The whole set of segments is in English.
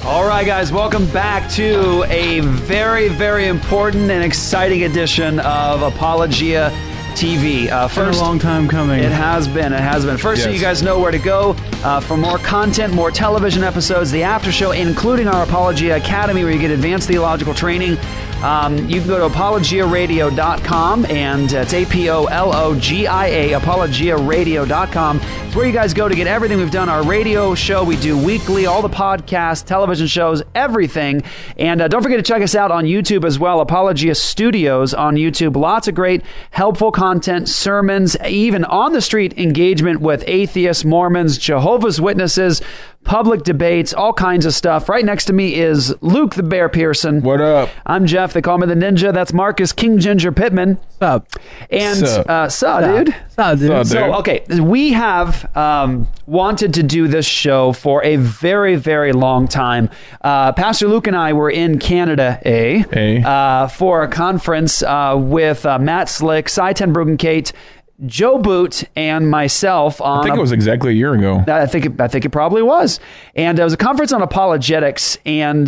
All right, guys, welcome back to a very, very important and exciting edition of Apologia TV. First, a long time coming. It has been. First, so you guys know where to go for more content, more television episodes, the after show, including our Apologia Academy, where you get advanced theological training. You can go to apologiaradio.com, and it's APOLOGIA, apologiaradio.com. It's where you guys go to get everything we've done. Our radio show, we do weekly, all the podcasts, television shows, everything. And don't forget to check us out on YouTube as well, Apologia Studios on YouTube. Lots of great, helpful content, sermons, even on-the-street engagement with atheists, Mormons, Jehovah's Witnesses, public debates, all kinds of stuff. Right next to me is Luke the Bear Pearson. What up? I'm Jeff. They call me the Ninja. That's Marcus King Ginger Pittman. Sup? And sup, dude. Sup, dude. So, okay, we have wanted to do this show for a very, very long time. Pastor Luke and I were in Canada, for a conference with Matt Slick, Cy Ten Bruggencate, Joe Boot, and myself on. I think it was exactly a year ago. I think it probably was, and it was a conference on apologetics, and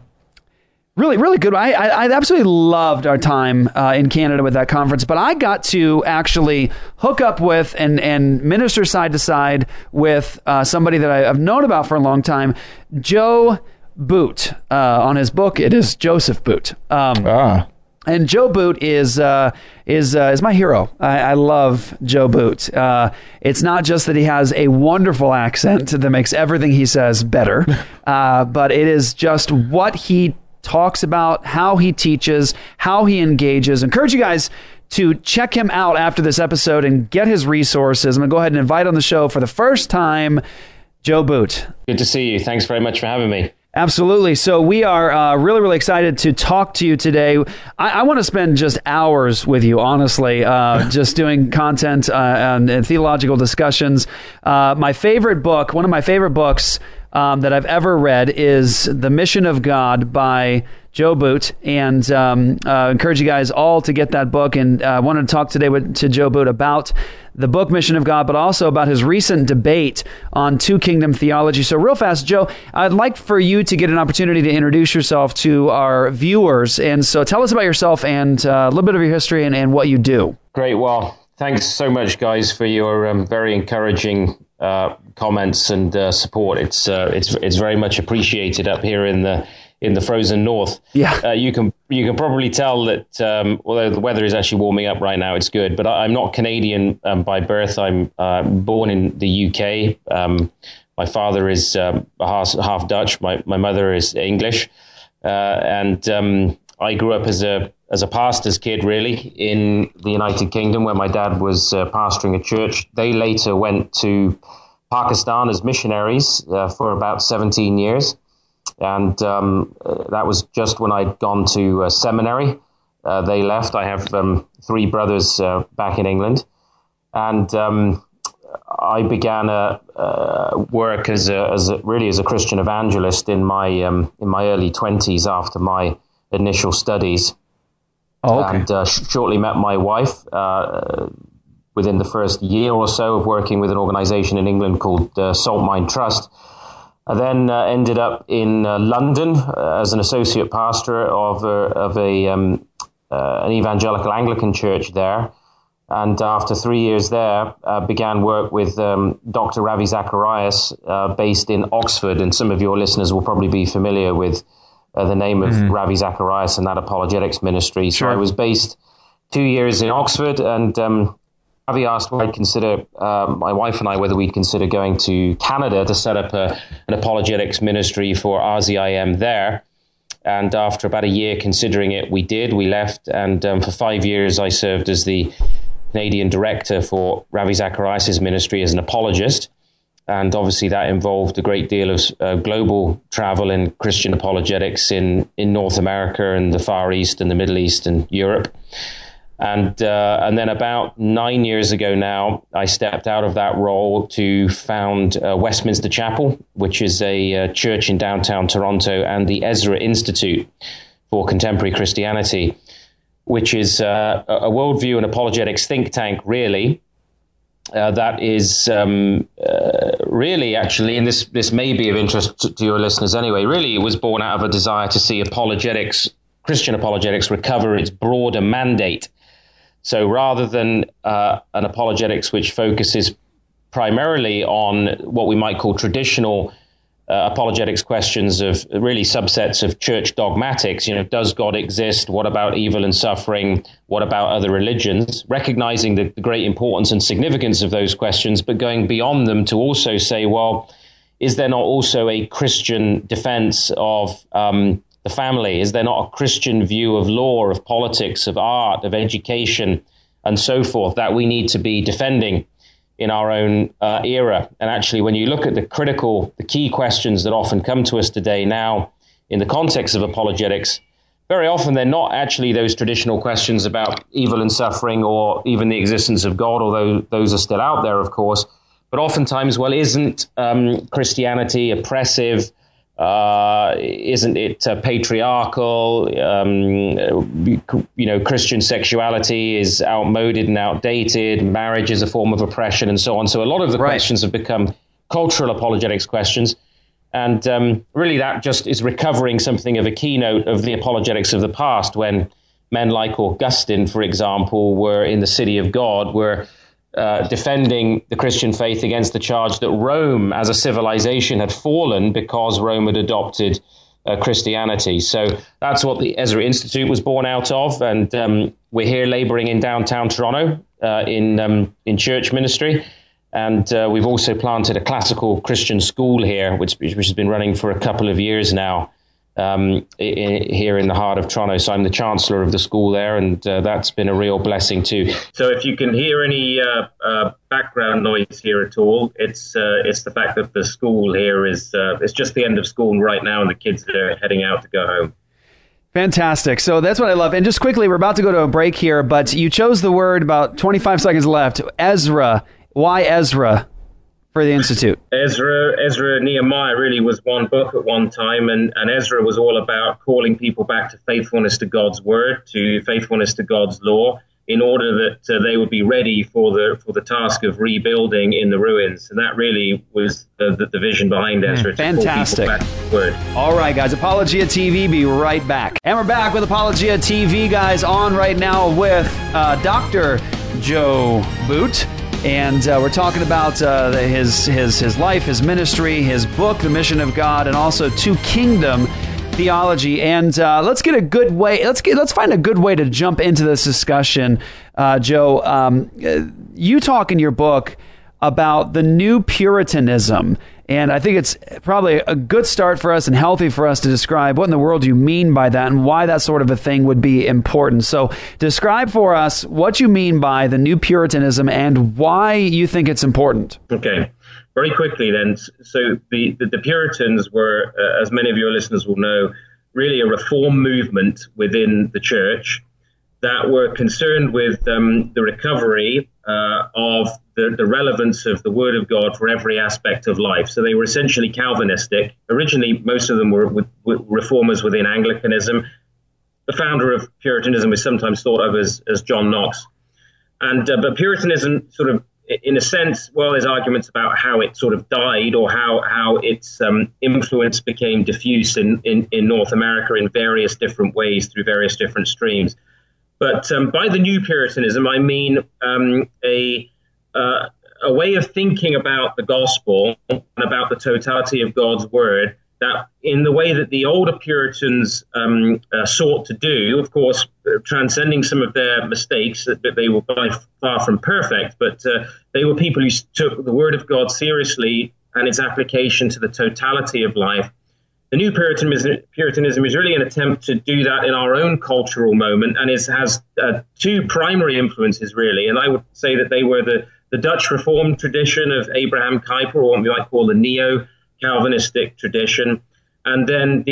really, really good. I absolutely loved our time in Canada with that conference. But I got to actually hook up with and minister side to side with somebody that I've known about for a long time, Joe Boot. On his book, it is Joseph Boot. And Joe Boot is my hero. I love Joe Boot. It's not just that he has a wonderful accent that makes everything he says better, but it is just what he talks about, how he teaches, how he engages. Encourage you guys to check him out after this episode and get his resources. I'm going to go ahead and invite on the show for the first time, Joe Boot. Good to see you. Thanks very much for having me. Absolutely. So we are really, really excited to talk to you today. I want to spend just hours with you, honestly, just doing content and theological discussions. One of my favorite books that I've ever read is The Mission of God by Joe Boot, and encourage you guys all to get that book. And I wanted to talk today to Joe Boot about the book Mission of God, but also about his recent debate on two kingdom theology. So real fast, Joe, I'd like for you to get an opportunity to introduce yourself to our viewers. And so tell us about yourself and a little bit of your history and what you do. Great. Well, thanks so much, guys, for your very encouraging comments and support. It's very much appreciated up here in the frozen north. Yeah. You can probably tell that although the weather is actually warming up right now, it's good. But I'm not Canadian by birth. I'm born in the UK. My father is half Dutch. My mother is English, and I grew up as a pastor's kid, really, in the United Kingdom, where my dad was pastoring a church. They later went to Pakistan as missionaries for about 17 years. And that was just when I'd gone to seminary. They left. I have three brothers back in England. And I began work as a Christian evangelist in my early 20s after my initial studies. Oh, okay. And shortly met my wife within the first year or so of working with an organization in England called Salt Mine Trust. I then ended up in London as an associate pastor of an evangelical Anglican church there. And after 3 years there, began work with Dr. Ravi Zacharias, based in Oxford. And some of your listeners will probably be familiar with the name of Ravi Zacharias and that apologetics ministry. Sure. So I was based 2 years in Oxford, and Ravi asked whether I'd consider, my wife and I, whether we'd consider going to Canada to set up an apologetics ministry for RZIM there. And after about a year considering it, we did. We left, and for 5 years I served as the Canadian director for Ravi Zacharias' ministry as an apologist. And obviously that involved a great deal of global travel in Christian apologetics in North America and the Far East and the Middle East and Europe. And then about 9 years ago now, I stepped out of that role to found Westminster Chapel, which is a church in downtown Toronto, and the Ezra Institute for Contemporary Christianity, which is a worldview and apologetics think tank, really, that is really, actually, and this may be of interest to your listeners anyway, really it was born out of a desire to see Christian apologetics recover its broader mandate. So rather than an apologetics which focuses primarily on what we might call traditional apologetics questions of really subsets of church dogmatics, does God exist? What about evil and suffering? What about other religions? Recognizing the great importance and significance of those questions, but going beyond them to also say, well, is there not also a Christian defense of the family? Is there not a Christian view of law, of politics, of art, of education, and so forth that we need to be defending in our own era? And actually, when you look at the key questions that often come to us today now in the context of apologetics, very often they're not actually those traditional questions about evil and suffering or even the existence of God, although those are still out there, of course. But oftentimes, well, isn't Christianity oppressive? Isn't it patriarchal? Christian sexuality is outmoded and outdated. Marriage is a form of oppression, and so on. So a lot of the questions have become cultural apologetics questions, and really that just is recovering something of a keynote of the apologetics of the past, when men like Augustine, for example, were in the city of God, were defending the Christian faith against the charge that Rome as a civilization had fallen because Rome had adopted Christianity. So that's what the Ezra Institute was born out of. And we're here laboring in downtown Toronto in church ministry. And we've also planted a classical Christian school here, which has been running for a couple of years now. Here in the heart of Toronto. So I'm the chancellor of the school there, and that's been a real blessing too. So if you can hear any background noise here at all, it's the fact that the school here is it's just the end of school right now, and the kids are heading out to go home. Fantastic. So that's what I love. And just quickly, we're about to go to a break here, but you chose the word, about 25 seconds left, Ezra. Why Ezra for the Institute? Ezra Nehemiah really was one book at one time, and Ezra was all about calling people back to faithfulness to God's word, to faithfulness to God's law, in order that they would be ready for the task of rebuilding in the ruins. And that really was the vision behind Ezra. Fantastic. To call people back to the word. All right, guys. Apologia TV, be right back. And we're back with Apologia TV, guys, on right now with Dr. Joe Boot. And we're talking about his life, his ministry, his book, The Mission of God, and also To Kingdom Theology. And let's find a good way to jump into this discussion, Joe. You talk in your book about the new Puritanism. And I think it's probably a good start for us and healthy for us to describe what in the world you mean by that and why that sort of a thing would be important. So describe for us what you mean by the new Puritanism and why you think it's important. Okay. Very quickly then. So the Puritans were, as many of your listeners will know, really a reform movement within the church that were concerned with the recovery of the relevance of the Word of God for every aspect of life. So they were essentially Calvinistic. Originally, most of them were reformers within Anglicanism. The founder of Puritanism was sometimes thought of as John Knox. But Puritanism sort of, in a sense, well, there's arguments about how it sort of died or how its influence became diffuse in North America in various different ways through various different streams. But by the new Puritanism, I mean a way of thinking about the gospel and about the totality of God's word that in the way that the older Puritans sought to do, of course, transcending some of their mistakes, that they were by far from perfect, but they were people who took the word of God seriously and its application to the totality of life. The new Puritanism is really an attempt to do that in our own cultural moment, and has two primary influences, really. And I would say that they were the Dutch Reformed tradition of Abraham Kuyper, or what we might call the neo-Calvinistic tradition, and then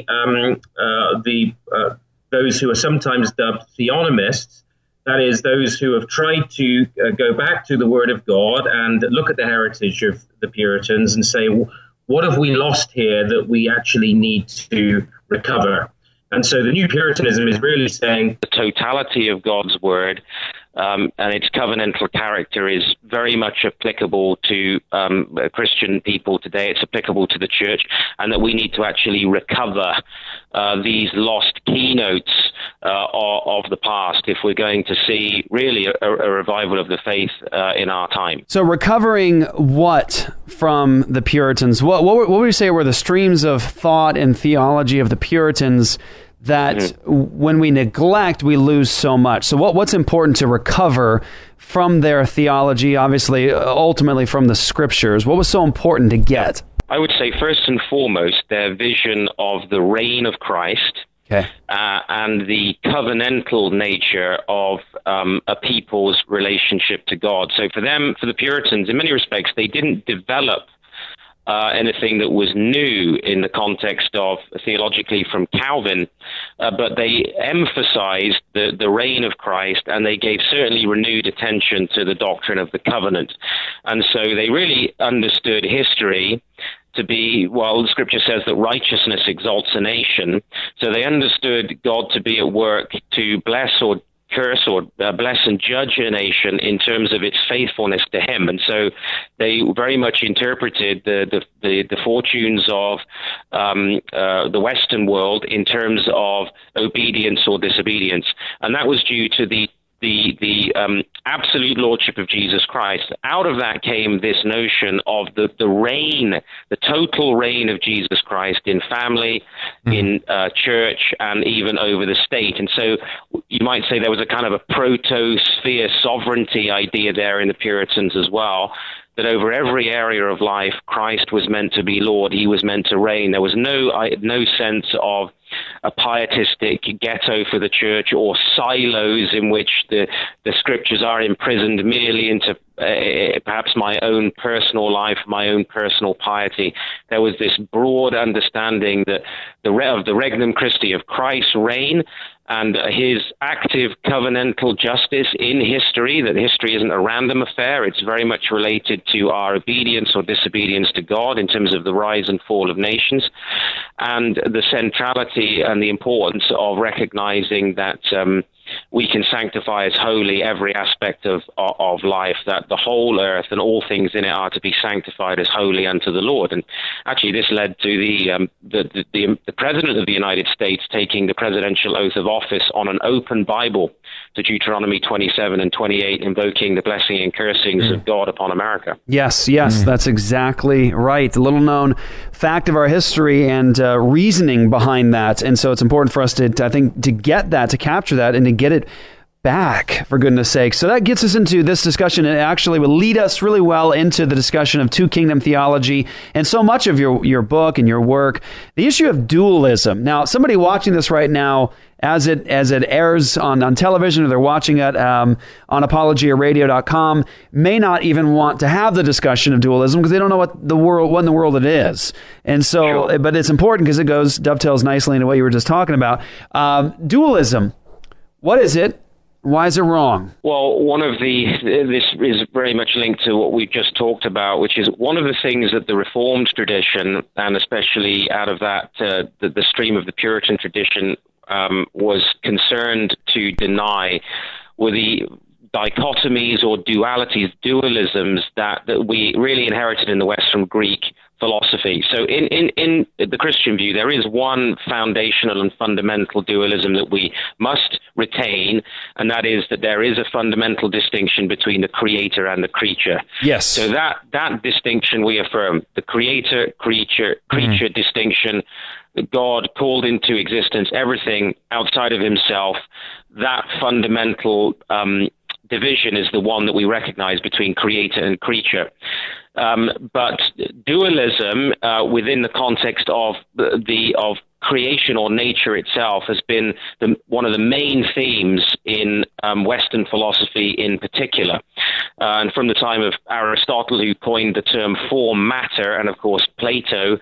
those who are sometimes dubbed theonomists, that is, those who have tried to go back to the Word of God and look at the heritage of the Puritans and say, what have we lost here that we actually need to recover? And so the new Puritanism is really saying the totality of God's word and its covenantal character is very much applicable to Christian people today. It's applicable to the church, and that we need to actually recover these lost keynotes of the past if we're going to see really a revival of the faith in our time. So recovering what from the Puritans? What would you say were the streams of thought and theology of the Puritans that when we neglect, we lose so much? So what's important to recover from their theology, obviously, ultimately from the scriptures? What was so important to get? I would say first and foremost, their vision of the reign of Christ. Okay. And the covenantal nature of a people's relationship to God. So for them, for the Puritans, in many respects, they didn't develop anything that was new in the context of theologically from Calvin, but they emphasized the reign of Christ, and they gave certainly renewed attention to the doctrine of the covenant. And so they really understood history to be, well, the scripture says that righteousness exalts a nation. So they understood God to be at work to bless or curse or bless and judge a nation in terms of its faithfulness to him. And so they very much interpreted the fortunes of the Western world in terms of obedience or disobedience. And that was due to the absolute lordship of Jesus Christ. Out of that came this notion of the reign, the total reign of Jesus Christ in family, in church, and even over the state. And so you might say there was a kind of a proto-sphere sovereignty idea there in the Puritans as well, that over every area of life, Christ was meant to be Lord. He was meant to reign. There was no sense of a pietistic ghetto for the church or silos in which the scriptures are imprisoned merely into perhaps my own personal life, my own personal piety. There was this broad understanding that of the Regnum Christi, of Christ's reign, and his active covenantal justice in history, that history isn't a random affair. It's very much related to our obedience or disobedience to God in terms of the rise and fall of nations, and the centrality and the importance of recognizing that we can sanctify as holy every aspect of life, that the whole earth and all things in it are to be sanctified as holy unto the Lord. And actually this led to the President of the United States taking the presidential oath of office on an open Bible to Deuteronomy 27 and 28, invoking the blessing and cursings of God upon America. Yes, that's exactly right. The little known fact of our history and reasoning behind that. And so it's important for us to get that, to capture that, and to get it back, for goodness sake. So that gets us into this discussion. It actually will lead us really well into the discussion of two kingdom theology and so much of your book and your work. The issue of dualism. Now, somebody watching this right now, as it airs on television, or they're watching it on apologiaradio.com, may not even want to have the discussion of dualism because they don't know what in the world it is. And so, sure. But it's important because it dovetails nicely into what you were just talking about. Dualism. What is it? Why is it wrong? Well, this is very much linked to what we've just talked about, which is one of the things that the Reformed tradition, and especially out of that, the stream of the Puritan tradition, was concerned to deny, were the dichotomies or dualities, dualisms that we really inherited in the West from Greek philosophy. So in the Christian view, there is one foundational and fundamental dualism that we must retain, and that is that there is a fundamental distinction between the creator and the creature. Yes. So that distinction we affirm, the creator-creature distinction, God called into existence everything outside of himself. That fundamental division is the one that we recognize between creator and creature. But dualism within the context of of creation or nature itself has been one of the main themes in Western philosophy in particular. And from the time of Aristotle, who coined the term form matter, and of course Plato,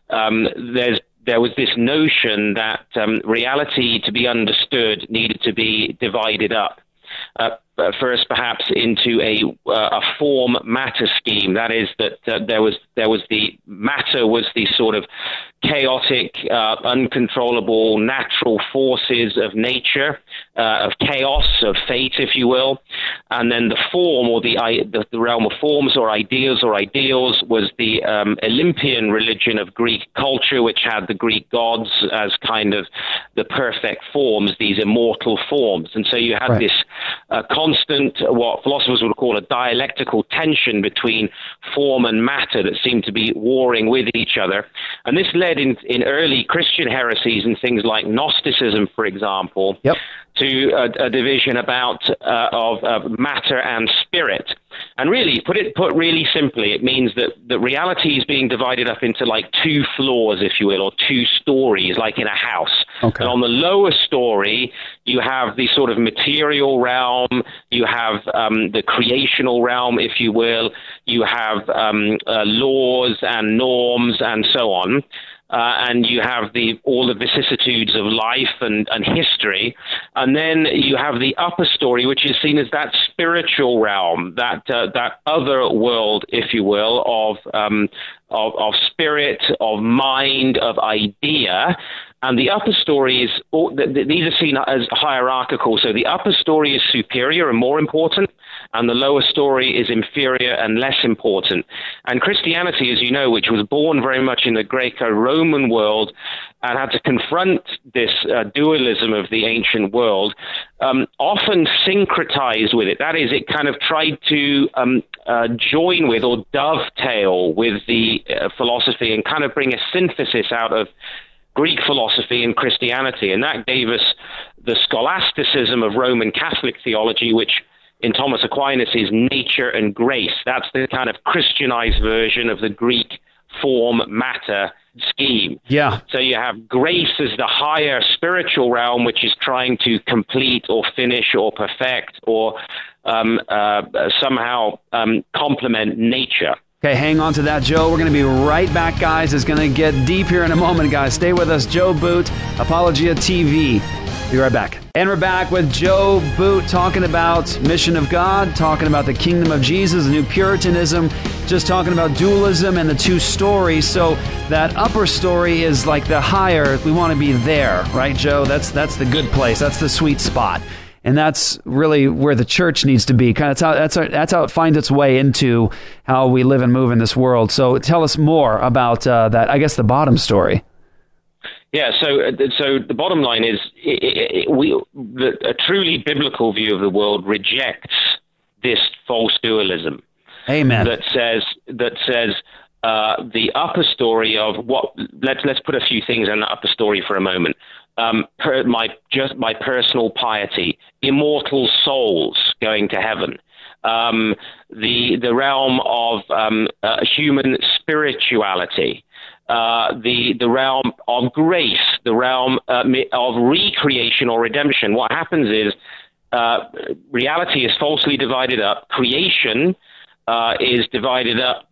there was this notion that reality to be understood needed to be divided up. first perhaps into a form matter scheme. That is that there was the matter was the sort of chaotic, uncontrollable natural forces of nature, of chaos, of fate, if you will, and then the form, or the realm of forms or ideas was the Olympian religion of Greek culture, which had the Greek gods as kind of the perfect forms, these immortal forms. And so you had this constant, what philosophers would call a dialectical tension between form and matter that seemed to be warring with each other. And this led in early Christian heresies and things like Gnosticism, for example, to a division of matter and spirit. And really, put really simply, it means that reality is being divided up into like two floors, if you will, or two stories, like in a house. Okay. And on the lower story, you have the sort of material realm, you have the creational realm, if you will, you have laws and norms and so on. And you have all the vicissitudes of life and history, and then you have the upper story, which is seen as that spiritual realm, that other world, if you will, of spirit, of mind, of idea. And the upper story these are seen as hierarchical. So the upper story is superior and more important, and the lower story is inferior and less important. And Christianity, as you know, which was born very much in the Greco-Roman world and had to confront this dualism of the ancient world, often syncretized with it. That is, it kind of tried to join with or dovetail with the philosophy and kind of bring a synthesis out of Greek philosophy and Christianity. And that gave us the scholasticism of Roman Catholic theology, which in Thomas Aquinas is nature and grace. That's the kind of Christianized version of the Greek form matter scheme. Yeah. So you have grace as the higher spiritual realm, which is trying to complete or finish or perfect or somehow complement nature. Okay, hang on to that, Joe. We're going to be right back, guys. It's going to get deep here in a moment, guys. Stay with us. Joe Boot, Apologia TV. Be right back. And we're back with Joe Boot talking about Mission of God, talking about the Kingdom of Jesus, the New Puritanism, just talking about dualism and the two stories. So that upper story is like the higher. We want to be there, right, Joe? That's the good place. That's the sweet spot. And that's really where the church needs to be. That's how it finds its way into how we live and move in this world. So tell us more about that, I guess, the bottom story. Yeah, so the bottom line is a truly biblical view of the world rejects this false dualism. Amen. That says the upper story of what. Let's put a few things in the upper story for a moment. My personal piety, immortal souls going to heaven, the realm of human spirituality, the realm of grace, the realm of recreation or redemption. What happens is reality is falsely divided up. Creation is divided up.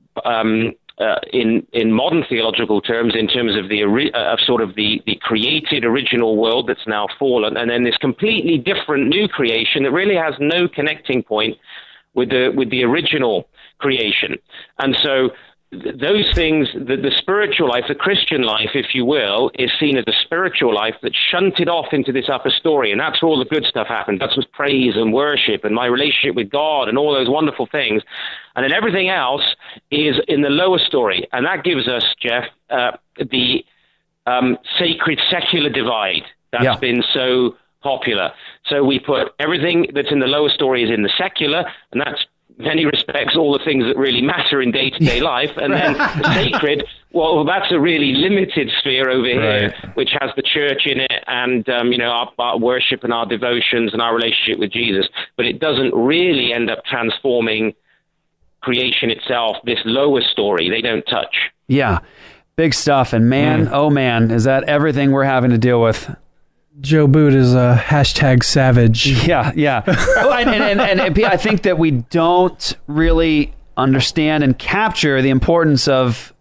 In modern theological terms, in terms of the created original world that's now fallen, and then this completely different new creation that really has no connecting point with the original creation. And so those things, the spiritual life, the Christian life, if you will, is seen as a spiritual life that's shunted off into this upper story. And that's where all the good stuff happens. That's with praise and worship and my relationship with God and all those wonderful things. And then everything else is in the lower story. And that gives us, Jeff, the sacred secular divide that's been so popular. So we put everything that's in the lower story is in the secular, and that's in many respects all the things that really matter in day-to-day life. And then the sacred, well, that's a really limited sphere over here, which has the church in it and, our worship and our devotions and our relationship with Jesus. But it doesn't really end up transforming creation itself, this lower story. They don't touch. Yeah, big stuff. And man, oh man, is that everything we're having to deal with. Joe Boot is a hashtag savage. Yeah. and I think that we don't really understand and capture the importance of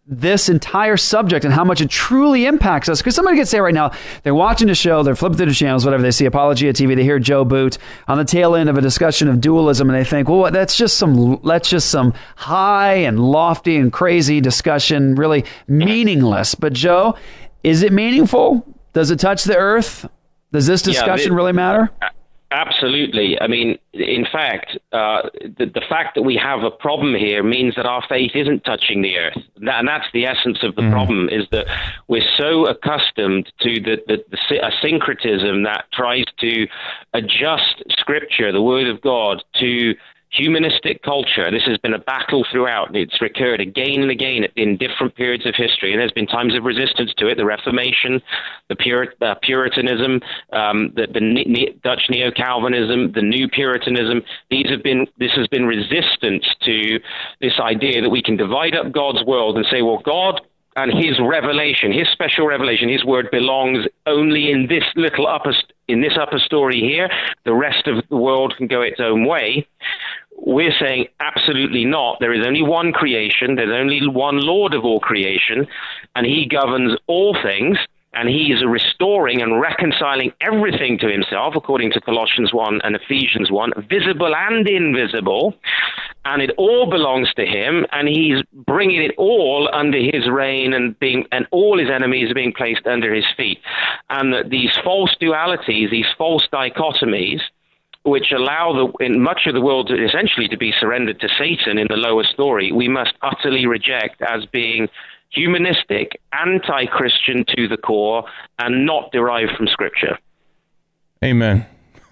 this entire subject and how much it truly impacts us. Because somebody could say right now, they're watching the show, they're flipping through the channels, whatever, they see Apologia TV, they hear Joe Boot on the tail end of a discussion of dualism, and they think, well, that's just some high and lofty and crazy discussion, really meaningless. But Joe, is it meaningful? Does it touch the earth? Does this discussion really matter? Absolutely. I mean, in fact, the fact that we have a problem here means that our faith isn't touching the earth. And that's the essence of the problem, is that we're so accustomed to a syncretism that tries to adjust Scripture, the Word of God, to humanistic culture. This has been a battle throughout. It's recurred again and again in different periods of history, and there's been times of resistance to it. The Reformation, the Puritanism, the Dutch Neo-Calvinism, the New Puritanism. This has been resistance to this idea that we can divide up God's world and say, well, God and his revelation, his special revelation, his word belongs only in this little upper story here. The rest of the world can go its own way. We're saying absolutely not. There is only one creation. There's only one Lord of all creation, and he governs all things, and he is restoring and reconciling everything to himself, according to Colossians 1 and Ephesians 1, visible and invisible, and it all belongs to him, and he's bringing it all under his reign, and all his enemies are being placed under his feet. And that these false dualities, these false dichotomies, which allow in much of the world essentially to be surrendered to Satan in the lower story, we must utterly reject as being humanistic, anti-Christian to the core, and not derived from Scripture. Amen.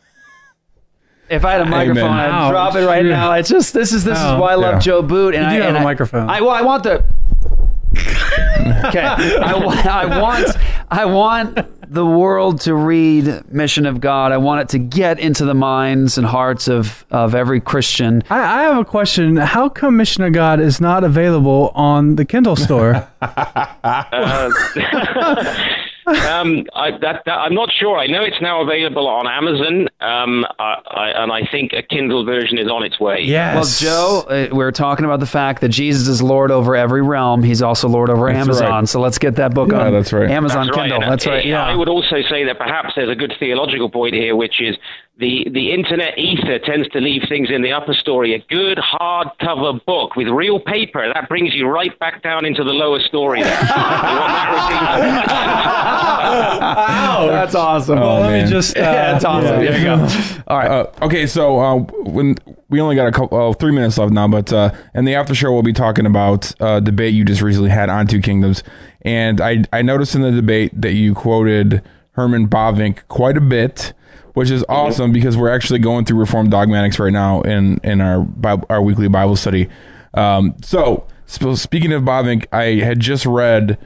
If I had a microphone, I'd drop it right now. It's just this is why I love Joe Boot. And you do have a microphone. I want the. Okay, I want the world to read Mission of God. I want it to get into the minds and hearts of every Christian. I have a question. How come Mission of God is not available on the Kindle store? I'm not sure. I know it's now available on Amazon, and I think a Kindle version is on its way. Well, Yes. Joe, we're talking about the fact that Jesus is Lord over every realm. He's also Lord over Amazon. Right. So let's get that book on Amazon Kindle. Right. That's right. Yeah. I would also say that perhaps there's a good theological point here, which is the internet ether tends to leave things in the upper story. A good hardcover book with real paper, that brings you right back down into the lower story there. That's awesome. Well, let me just... that's awesome. There you go. All right. Okay, so when we only got 3 minutes left now, but in the after show, we'll be talking about a debate you just recently had on Two Kingdoms. And I noticed in the debate that you quoted Herman Bavinck quite a bit, which is awesome because we're actually going through Reformed Dogmatics right now in our weekly Bible study. So speaking of Bavinck, I had just read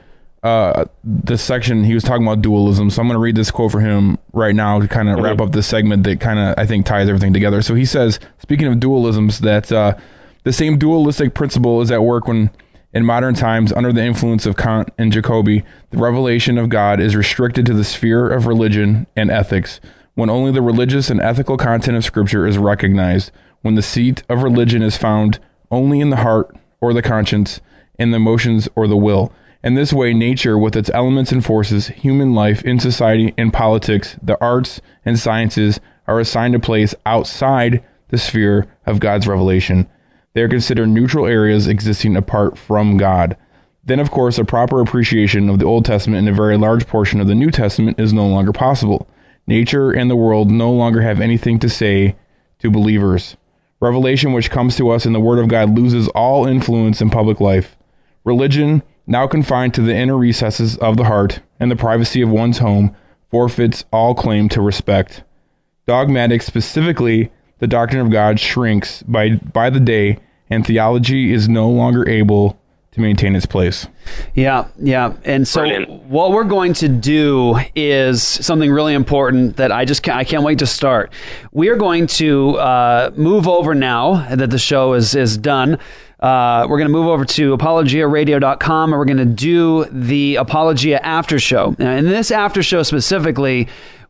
the section he was talking about dualism. So I'm going to read this quote for him right now to kind of wrap up this segment that kind of, I think, ties everything together. So he says, speaking of dualisms, that the same dualistic principle is at work when in modern times, under the influence of Kant and Jacobi, the revelation of God is restricted to the sphere of religion and ethics, when only the religious and ethical content of Scripture is recognized, when the seat of religion is found only in the heart or the conscience, in the emotions or the will. In this way, nature, with its elements and forces, human life in society and politics, the arts and sciences, are assigned a place outside the sphere of God's revelation. They are considered neutral areas existing apart from God. Then, of course, a proper appreciation of the Old Testament and a very large portion of the New Testament is no longer possible. Nature and the world no longer have anything to say to believers. Revelation, which comes to us in the Word of God, loses all influence in public life. Religion, now confined to the inner recesses of the heart and the privacy of one's home, forfeits all claim to respect. Dogmatics, specifically the doctrine of God, shrinks by the day, and theology is no longer able to maintain its place. Yeah. And so Brilliant. What we're going to do is something really important that I can't wait to start. We are going to move over now that the show is done. We're going to move over to apologiaradio.com, and we're going to do the Apologia after show. Now, in this after show specifically,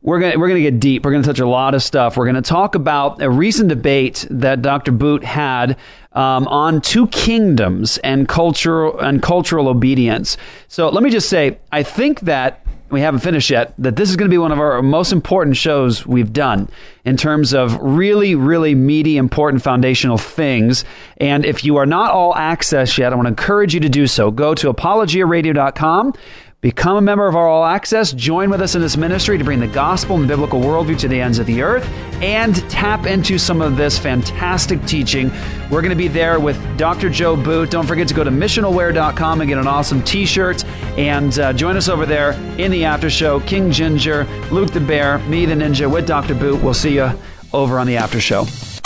we're gonna get deep. We're gonna touch a lot of stuff. We're gonna talk about a recent debate that Dr. Boot had on two kingdoms and cultural obedience. So let me just say, I think that we haven't finished yet, that this is going to be one of our most important shows we've done in terms of really, really meaty, important foundational things. And if you are not all access yet, I want to encourage you to do so. Go to apologiaradio.com. Become a member of our All Access. Join with us in this ministry to bring the gospel and biblical worldview to the ends of the earth and tap into some of this fantastic teaching. We're going to be there with Dr. Joe Boot. Don't forget to go to missionalwear.com and get an awesome t-shirt. And join us over there in the after show. King Ginger, Luke the Bear, me the Ninja with Dr. Boot. We'll see you over on the after show.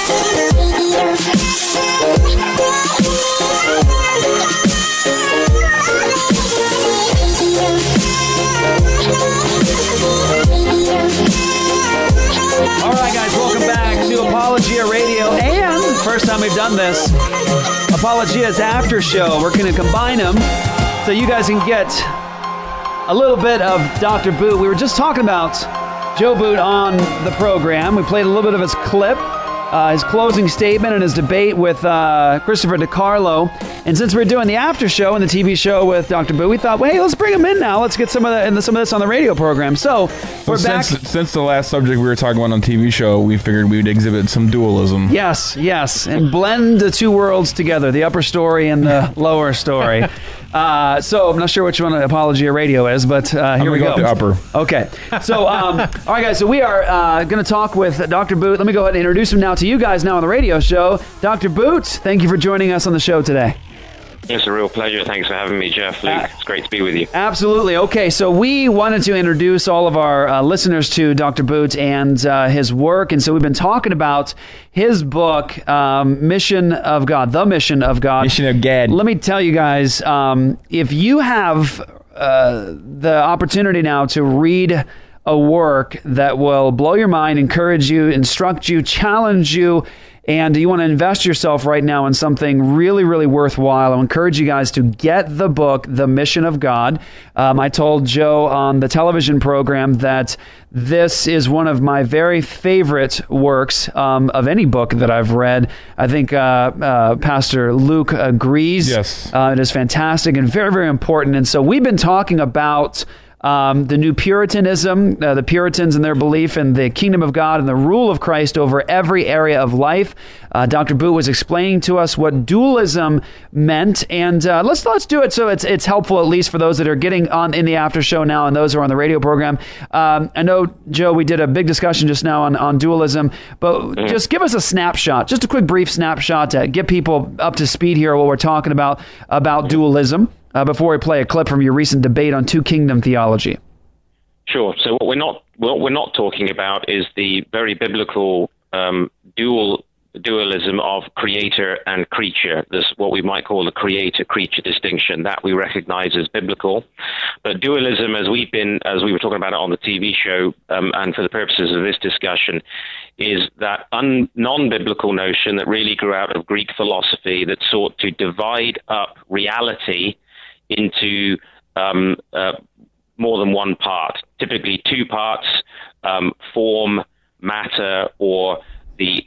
All right, guys, welcome back to Apologia Radio. And first time we've done this, Apologia's after show. We're going to combine them so you guys can get a little bit of Dr. Boot. We were just talking about Joe Boot on the program. We played a little bit of his clip, his closing statement and his debate with Christopher DiCarlo. And since we're doing the after show and the TV show with Dr. Boot, we thought, well, hey, let's bring him in now. Let's get some of this on the radio program. So we're back. Since the last subject we were talking about on the TV show, we figured we would exhibit some dualism. Yes, and blend the two worlds together, the upper story and the lower story. So I'm not sure which one Apologia Radio is, but here we go. The upper. Okay. So, all right, guys. So we are going to talk with Dr. Boot. Let me go ahead and introduce him now to you guys now on the radio show. Dr. Boot, thank you for joining us on the show today. It's a real pleasure. Thanks for having me, Jeff. Luke, it's great to be with you. Absolutely. Okay, so we wanted to introduce all of our listeners to Dr. Boot and his work, and so we've been talking about his book, Mission of God, The Mission of God. Mission of God. Let me tell you guys, if you have the opportunity now to read a work that will blow your mind, encourage you, instruct you, challenge you, and you want to invest yourself right now in something really, really worthwhile, I'll encourage you guys to get the book, The Mission of God. I told Joe on the television program that this is one of my very favorite works of any book that I've read. I think Pastor Luke agrees. Yes. It is fantastic and very, very important. And so we've been talking about the new Puritanism, the Puritans and their belief in the kingdom of God and the rule of Christ over every area of life. Dr. Boot was explaining to us what dualism meant, and let's do it so it's helpful at least for those that are getting on in the after show now and those who are on the radio program. I know, Joe, we did a big discussion just now on dualism, but just give us a snapshot, just a quick brief snapshot to get people up to speed here what we're talking about dualism. Before we play a clip from your recent debate on two kingdom theology. Sure. So what we're not talking about is the very biblical dualism of creator and creature. This what we might call the creator-creature distinction that we recognize as biblical. But dualism, as we were talking about it on the TV show, and for the purposes of this discussion, is that non-biblical notion that really grew out of Greek philosophy that sought to divide up reality into more than one part, typically two parts, form, matter, or the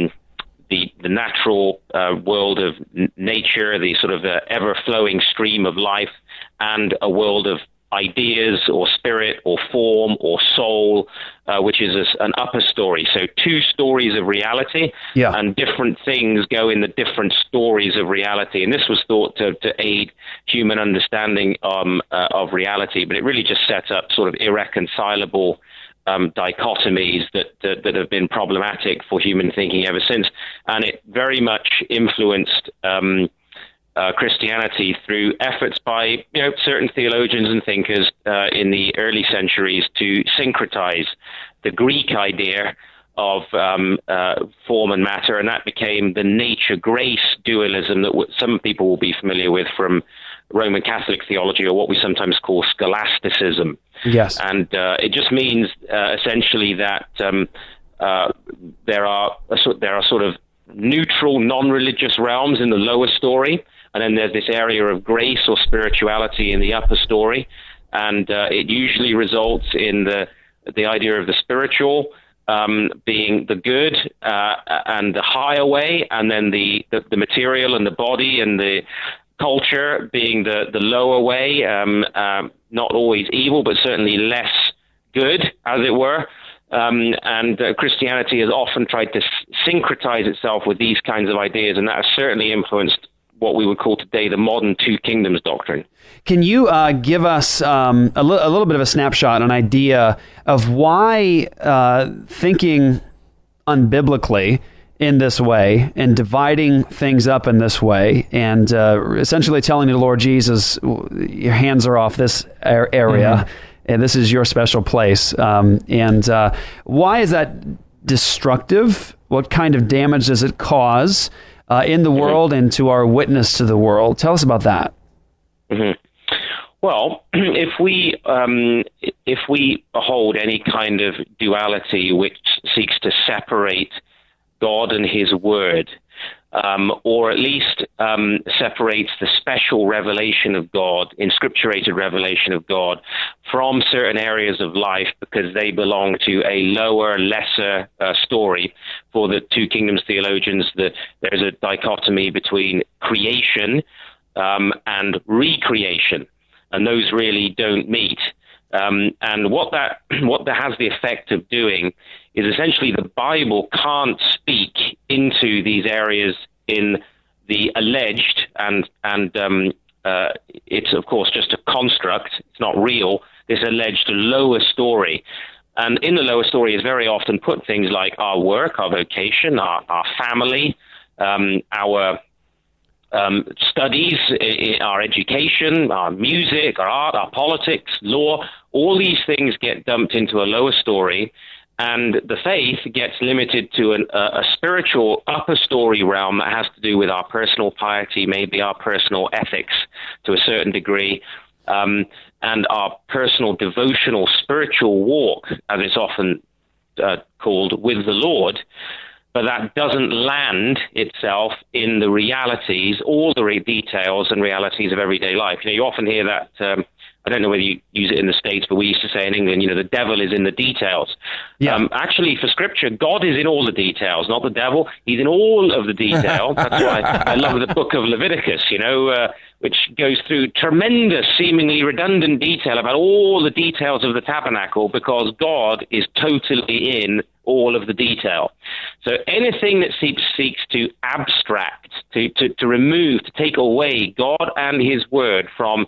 natural world of nature, the sort of ever-flowing stream of life, and a world of ideas or spirit or form or soul, which is an upper story. So two stories of reality, and different things go in the different stories of reality. And this was thought to aid human understanding of reality, but it really just set up sort of irreconcilable dichotomies that have been problematic for human thinking ever since. And it very much influenced Christianity through efforts by certain theologians and thinkers in the early centuries to syncretize the Greek idea of form and matter, and that became the nature-grace dualism that some people will be familiar with from Roman Catholic theology, or what we sometimes call scholasticism. Yes. And it just means essentially that there are sort of neutral, non-religious realms in the lower story, and then there's this area of grace or spirituality in the upper story, and it usually results in the the idea of the spiritual being the good and the higher way, and then the material and the body and the culture being the lower way, not always evil, but certainly less good, as it were. And Christianity has often tried to syncretize itself with these kinds of ideas, and that has certainly influenced what we would call today the modern two kingdoms doctrine. Can you give us a little bit of a snapshot, an idea of why thinking unbiblically in this way and dividing things up in this way and essentially telling the Lord Jesus, your hands are off this area and this is your special place. And why is that destructive? What kind of damage does it cause in the world and to our witness to the world? Tell us about that. Well, if we hold any kind of duality which seeks to separate God and his word, or at least separates the special revelation of God, inscripturated revelation of God, from certain areas of life because they belong to a lower, lesser story. For the two kingdoms theologians, there's a dichotomy between creation and recreation, and those really don't meet. And what that has the effect of doing is essentially the Bible can't speak into these areas in the alleged, and it's of course just a construct, it's not real, this alleged lower story. And in the lower story is very often put things like our work, our vocation, our family, our studies, our education, our music, our art, our politics, law. All these things get dumped into a lower story, and the faith gets limited to a spiritual upper story realm that has to do with our personal piety, maybe our personal ethics to a certain degree, and our personal devotional spiritual walk, as it's often called, with the Lord. But that doesn't land itself in the realities, all the details and realities of everyday life. You often hear that, I don't know whether you use it in the States, but we used to say in England, the devil is in the details. Yeah. Actually, for Scripture, God is in all the details, not the devil. He's in all of the detail. That's why I love the book of Leviticus, which goes through tremendous, seemingly redundant detail about all the details of the tabernacle, because God is totally in all of the detail. So anything that seeks to abstract, to remove, to take away God and his word from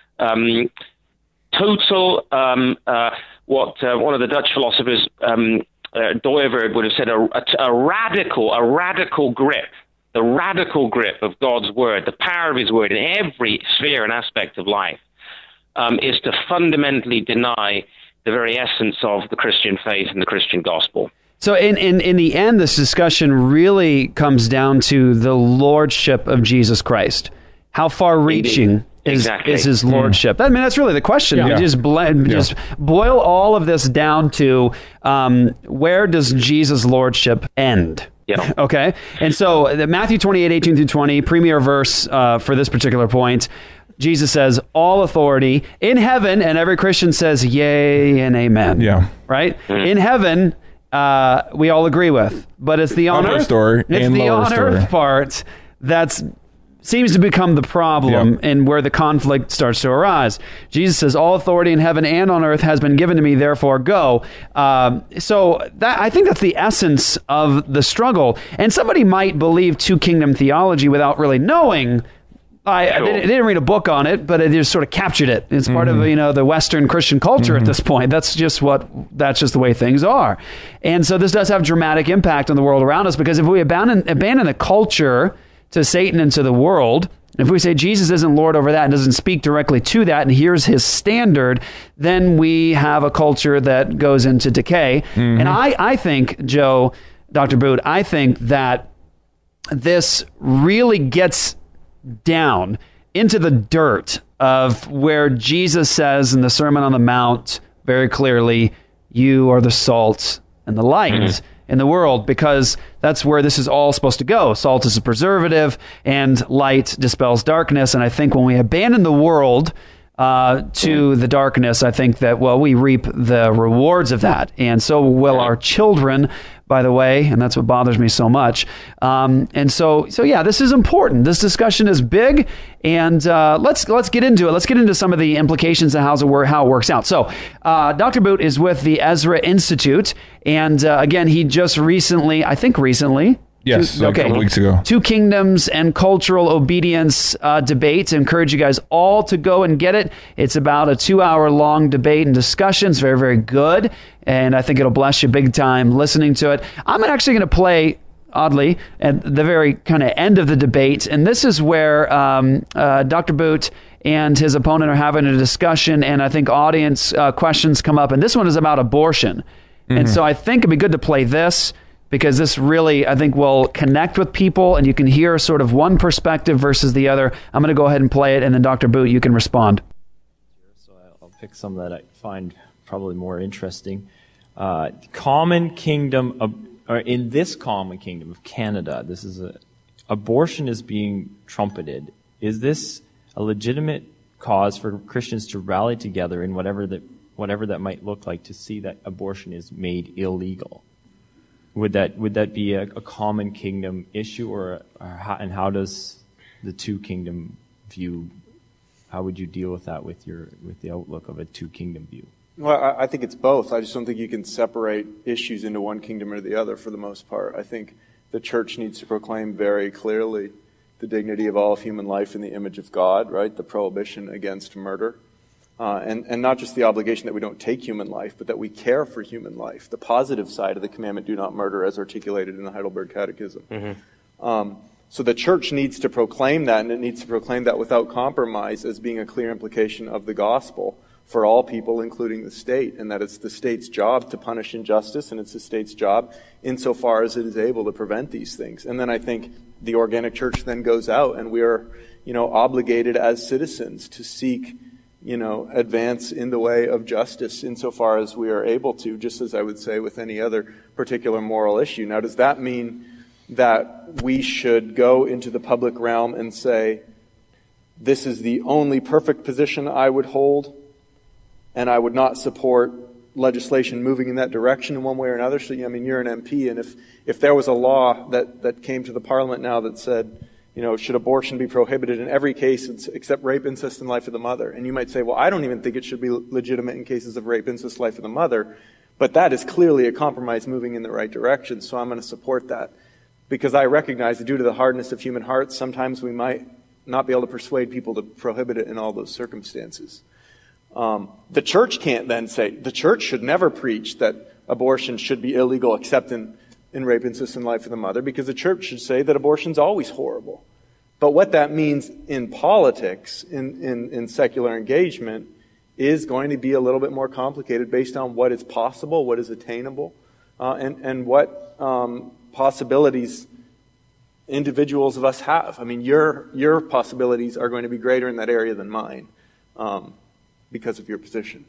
total, what one of the Dutch philosophers, Dooyeweerd, would have said, a radical grip, the radical grip of God's word, the power of his word in every sphere and aspect of life, is to fundamentally deny the very essence of the Christian faith and the Christian gospel. So in the end, this discussion really comes down to the lordship of Jesus Christ. How far-reaching is his lordship? I mean, that's really the question. Yeah. Just boil all of this down to where does Jesus' lordship end? Yeah. Okay? And so Matthew 28:18-20, premier verse for this particular point, Jesus says, all authority in heaven, and every Christian says, yay and amen. Yeah. Right? In heaven, we all agree with. But it's the on earth story. It's the on earth part that seems to become the problem and where the conflict starts to arise. Jesus says, all authority in heaven and on earth has been given to me, therefore go. So I think that's the essence of the struggle. And somebody might believe two-kingdom theology without really knowing. They didn't read a book on it, but it just sort of captured it. It's part of the Western Christian culture at this point. That's just the way things are. And so this does have dramatic impact on the world around us, because if we abandon the culture to Satan and to the world, if we say Jesus isn't Lord over that and doesn't speak directly to that, and here's his standard, then we have a culture that goes into decay. And I think, Joe, Dr. Boot, I think that this really gets down into the dirt of where Jesus says in the Sermon on the Mount very clearly, you are the salt and the light in the world, because that's where this is all supposed to go. Salt is a preservative and light dispels darkness. And I think when we abandon the world to the darkness, I think that, well, we reap the rewards of that. And so will our children, by the way, and that's what bothers me so much. And so yeah, this is important. This discussion is big, and let's get into it. Let's get into some of the implications and how it works out. So Dr. Boot is with the Ezra Institute, and again, he just recently, Yes, a couple weeks ago. Two Kingdoms and Cultural Obedience debate. I encourage you guys all to go and get it. It's about a 2-hour-long debate and discussion. It's very, very good, and I think it'll bless you big time listening to it. I'm actually going to play, oddly, at the very kind of end of the debate, and this is where Dr. Boot and his opponent are having a discussion, and I think audience questions come up, and this one is about abortion. Mm-hmm. And so I think it'd be good to play this, because this really, I think, will connect with people, and you can hear sort of one perspective versus the other. I'm going to go ahead and play it, and then Dr. Boot, you can respond. So I'll pick some that I find probably more interesting. Common Kingdom, or in this Common Kingdom of Canada, abortion is being trumpeted. Is this a legitimate cause for Christians to rally together in whatever that might look like to see that abortion is made illegal? Would that be a Common Kingdom issue, and how does the Two Kingdom view? How would you deal with that with the outlook of a Two Kingdom view? Well, I think it's both. I just don't think you can separate issues into one kingdom or the other for the most part. I think the church needs to proclaim very clearly the dignity of all of human life in the image of God, right? The prohibition against murder. And not just the obligation that we don't take human life, but that we care for human life. The positive side of the commandment, do not murder, as articulated in the Heidelberg Catechism. Mm-hmm. So the church needs to proclaim that, and it needs to proclaim that without compromise as being a clear implication of the gospel for all people, including the state, and that it's the state's job to punish injustice, and it's the state's job insofar as it is able to prevent these things. And then I think the organic church then goes out, and we are, obligated as citizens to seek advance in the way of justice insofar as we are able to, just as I would say with any other particular moral issue. Now, does that mean that we should go into the public realm and say, this is the only perfect position I would hold, and I would not support legislation moving in that direction in one way or another? So, you're an MP, and if there was a law that came to the Parliament now that said, should abortion be prohibited in every case except rape, incest, and life of the mother? And you might say, well, I don't even think it should be legitimate in cases of rape, incest, life of the mother, but that is clearly a compromise moving in the right direction, so I'm going to support that. Because I recognize that due to the hardness of human hearts, sometimes we might not be able to persuade people to prohibit it in all those circumstances. The church can't then say, the church should never preach that abortion should be illegal except in rape, incest, and life of the mother, because the church should say that abortion's always horrible. But what that means in politics, in secular engagement, is going to be a little bit more complicated based on what is possible, what is attainable, and what possibilities individuals of us have. Your possibilities are going to be greater in that area than mine because of your position.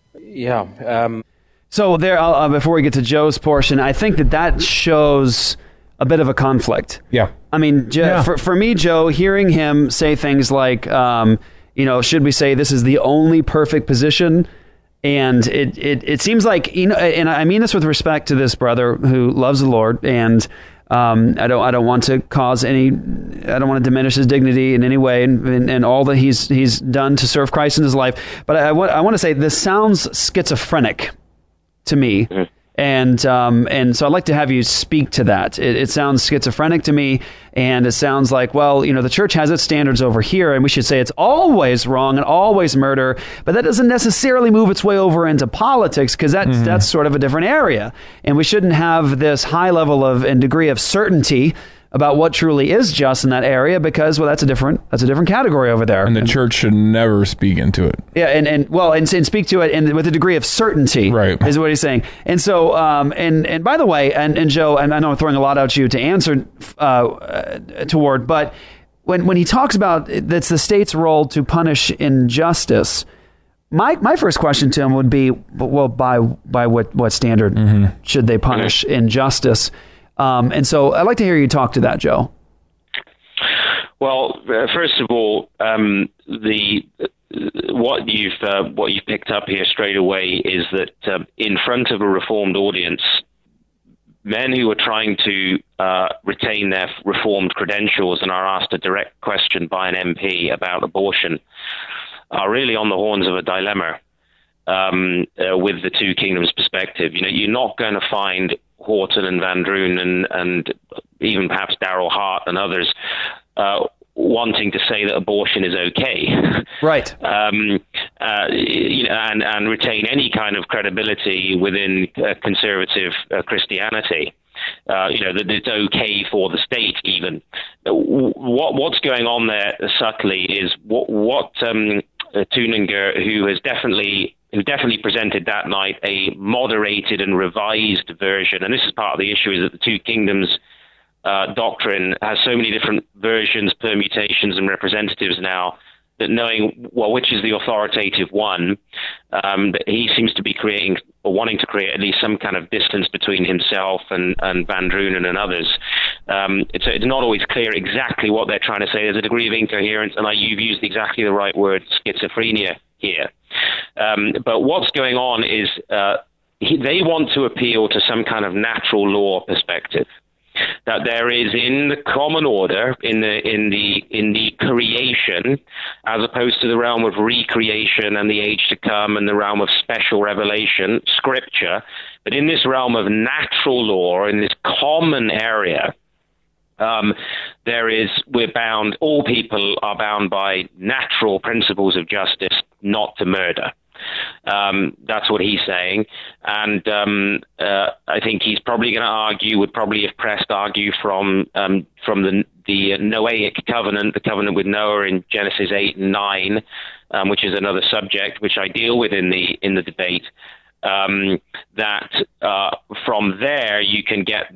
Yeah. So there, before we get to Joe's portion, I think that shows a bit of a conflict. Yeah. For me, Joe, hearing him say things like, should we say this is the only perfect position? And it seems like, and I mean this with respect to this brother who loves the Lord, and I don't want to I don't want to diminish his dignity in any way, and all that he's done to serve Christ in his life. But I want to say this sounds schizophrenic to me. And so I'd like to have you speak to that. It sounds schizophrenic to me, and it sounds like, well, the church has its standards over here, and we should say it's always wrong and always murder, but that doesn't necessarily move its way over into politics, because that's sort of a different area. And we shouldn't have this high level of and degree of certainty about what truly is just in that area, because, well, that's a different category over there. And the church should never speak into it. Yeah, and speak to it and with a degree of certainty, right, is what he's saying. And so, and by the way, and Joe, and I know I'm throwing a lot at you to answer toward, but when he talks about that's the state's role to punish injustice, my first question to him would be, well, by what standard should they punish injustice? And so I'd like to hear you talk to that, Joe. Well, first of all, what you've picked up here straight away is that in front of a Reformed audience, men who are trying to retain their Reformed credentials and are asked a direct question by an MP about abortion are really on the horns of a dilemma with the Two Kingdoms perspective. You're not going to find Horton and Van Droon and even perhaps Darrell Hart and others wanting to say that abortion is okay, right? And retain any kind of credibility within conservative Christianity. That it's okay for the state even. What's going on there subtly is what Tuninger, who definitely presented that night a moderated and revised version, and this is part of the issue, is that the Two Kingdoms doctrine has so many different versions, permutations, and representatives now that knowing, which is the authoritative one, that he seems to be creating or wanting to create at least some kind of distance between himself and Van Droonen and others. It's not always clear exactly what they're trying to say. There's a degree of incoherence, and you've used exactly the right word, schizophrenia, here. But what's going on is they want to appeal to some kind of natural law perspective, that there is in the common order, in the creation, as opposed to the realm of recreation and the age to come and the realm of special revelation, scripture, but in this realm of natural law, in this common area, all people are bound by natural principles of justice not to murder. That's what he's saying, and I think he's probably going to argue, would probably if pressed argue from the Noahic covenant, the covenant with Noah in Genesis 8 and 9, which is another subject which I deal with in the debate. That from there you can get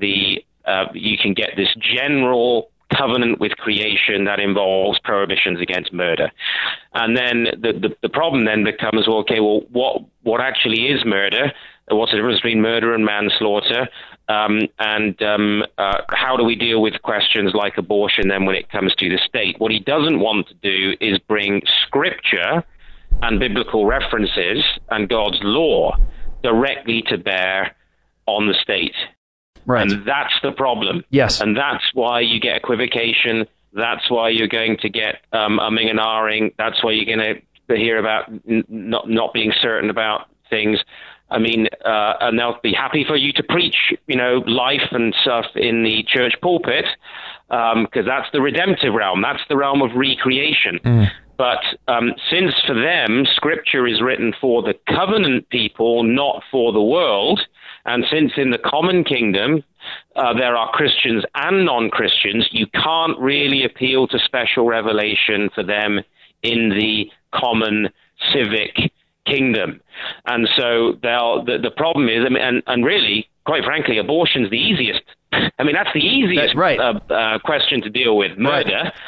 this general covenant with creation that involves prohibitions against murder. And then the problem then becomes, what actually is murder? What's the difference between murder and manslaughter? And how do we deal with questions like abortion then when it comes to the state? What he doesn't want to do is bring scripture and biblical references and God's law directly to bear on the state. Right. And that's the problem. Yes. And that's why you get equivocation. That's why you're going to get umming and ahhing. That's why you're going to hear about not being certain about things. I mean, and they'll be happy for you to preach, life and stuff in the church pulpit, because that's the redemptive realm. That's the realm of recreation. But since for them, Scripture is written for the covenant people, not for the world, and since in the common kingdom there are Christians and non-Christians, you can't really appeal to special revelation for them in the common civic kingdom. And so the problem is, and really, quite frankly, abortion's the easiest. I mean, that's the easiest question to deal with, murder. Right.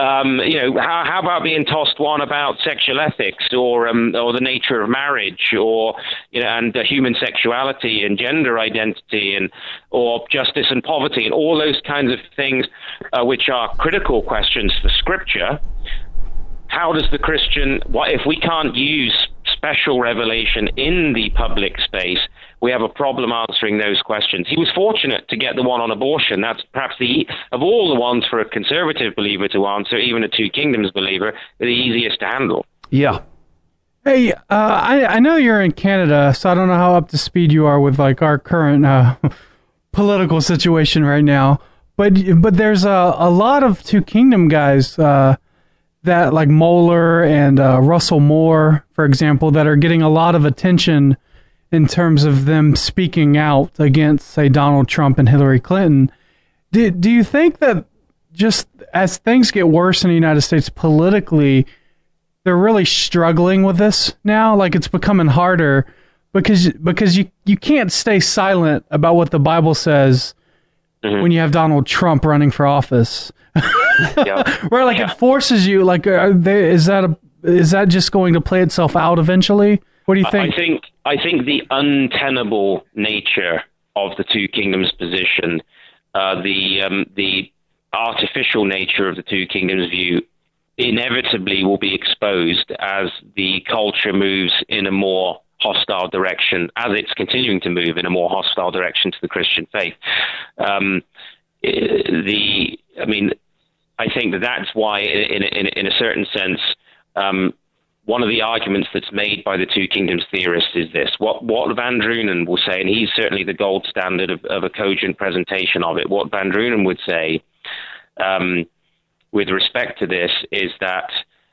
How about being tossed one about sexual ethics or the nature of marriage and human sexuality and gender identity or justice and poverty and all those kinds of things which are critical questions for Scripture. How does the Christian, if we can't use special revelation in the public space, we have a problem answering those questions. He was fortunate to get the one on abortion. That's perhaps of all the ones for a conservative believer to answer, even a Two Kingdoms believer, the easiest to handle. Yeah. Hey, I know you're in Canada, so I don't know how up to speed you are with like our current political situation right now. But there's a lot of Two Kingdom guys that like Moeller and Russell Moore, for example, that are getting a lot of attention in terms of them speaking out against, say, Donald Trump and Hillary Clinton. Do you think that just as things get worse in the United States politically, they're really struggling with this now? Like it's becoming harder because you can't stay silent about what the Bible says when you have Donald Trump running for office. Where like it forces you, like is that just going to play itself out eventually? What do you think? I think the untenable nature of the Two Kingdoms position, the artificial nature of the Two Kingdoms view, inevitably will be exposed as the culture moves in a more hostile direction, as it's continuing to move in a more hostile direction to the Christian faith. I think that's why, in a certain sense, one of the arguments that's made by the Two Kingdoms theorists is this. What Van Drunen will say, and he's certainly the gold standard of a cogent presentation of it, what Van Drunen would say with respect to this is that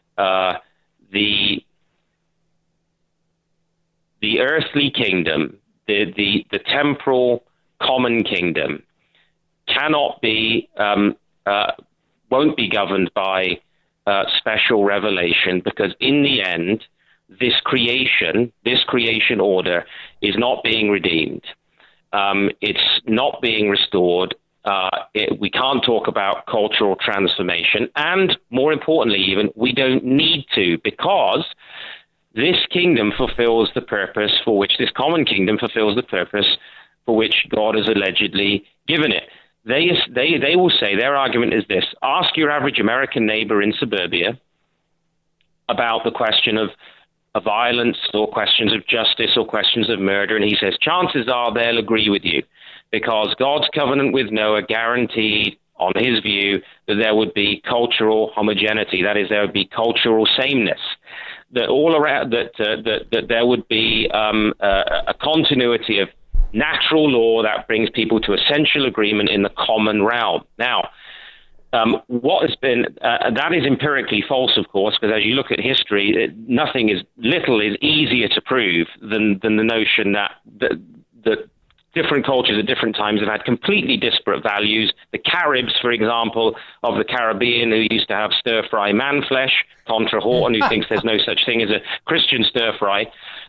the earthly kingdom, the temporal common kingdom, cannot be, won't be governed by special revelation, because in the end, this creation order is not being redeemed. It's not being restored. We can't talk about cultural transformation. And more importantly, even, we don't need to, because this kingdom fulfills the purpose for which, this common kingdom fulfills the purpose for which God has allegedly given it. They will say, their argument is this: ask your average American neighbor in suburbia about the question of violence or questions of justice or questions of murder, and he says chances are they'll agree with you, because God's covenant with Noah guaranteed, on his view, that there would be cultural homogeneity. That is, there would be cultural sameness. That all around, that there would be a continuity of natural law that brings people to essential agreement in the common realm. Now, what has been that is empirically false, of course, because as you look at history, little is easier to prove than the notion that different cultures at different times have had completely disparate values. The Caribs, for example, of the Caribbean, who used to have stir-fry man flesh, contra Horton, who thinks there's no such thing as a Christian stir-fry.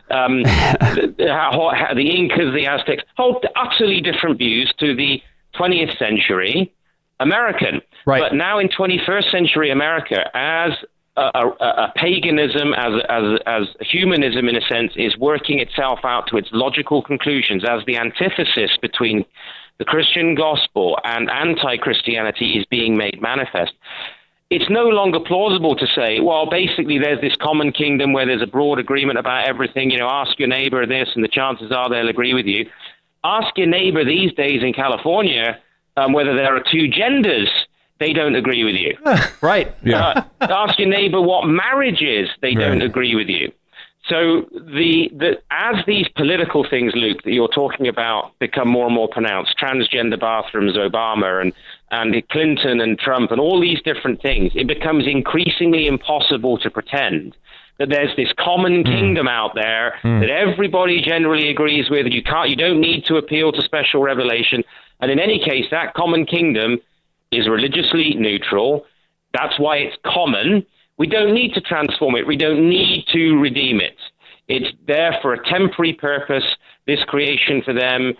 The Incas, the Aztecs, hold utterly different views to the 20th century American. Right. But now in 21st century America, as a paganism, as humanism, in a sense, is working itself out to its logical conclusions, as the antithesis between the Christian gospel and anti-Christianity is being made manifest, it's no longer plausible to say, well, basically there's this common kingdom where there's a broad agreement about everything. Ask your neighbor this, and the chances are they'll agree with you. Ask your neighbor these days in California whether there are two genders. They don't agree with you. Right. Yeah. Ask your neighbor what marriage is. They don't agree with you. So as these political things, Luke, that you're talking about become more and more pronounced, transgender bathrooms, Obama and Clinton and Trump and all these different things, it becomes increasingly impossible to pretend that there's this common kingdom out there that everybody generally agrees with. You don't need to appeal to special revelation. And in any case, that common kingdom is religiously neutral. That's why it's common. We don't need to transform it. We don't need to redeem it. It's there for a temporary purpose. This creation for them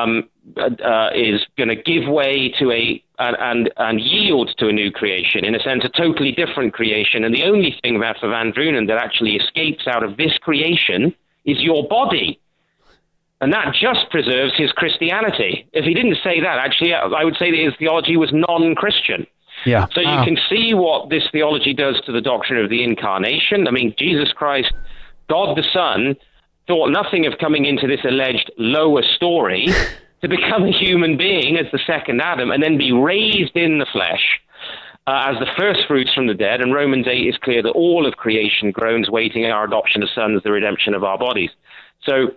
is going to give way to and yield to a new creation, in a sense, a totally different creation. And the only thing that for Van Drunen that actually escapes out of this creation is your body. And that just preserves his Christianity. If he didn't say that, actually, I would say that his theology was non-Christian. Yeah. So you can see what this theology does to the doctrine of the incarnation. I mean, Jesus Christ, God the Son, thought nothing of coming into this alleged lower story to become a human being as the second Adam and then be raised in the flesh as the first fruits from the dead. And Romans 8 is clear that all of creation groans, waiting our adoption as sons, the redemption of our bodies. So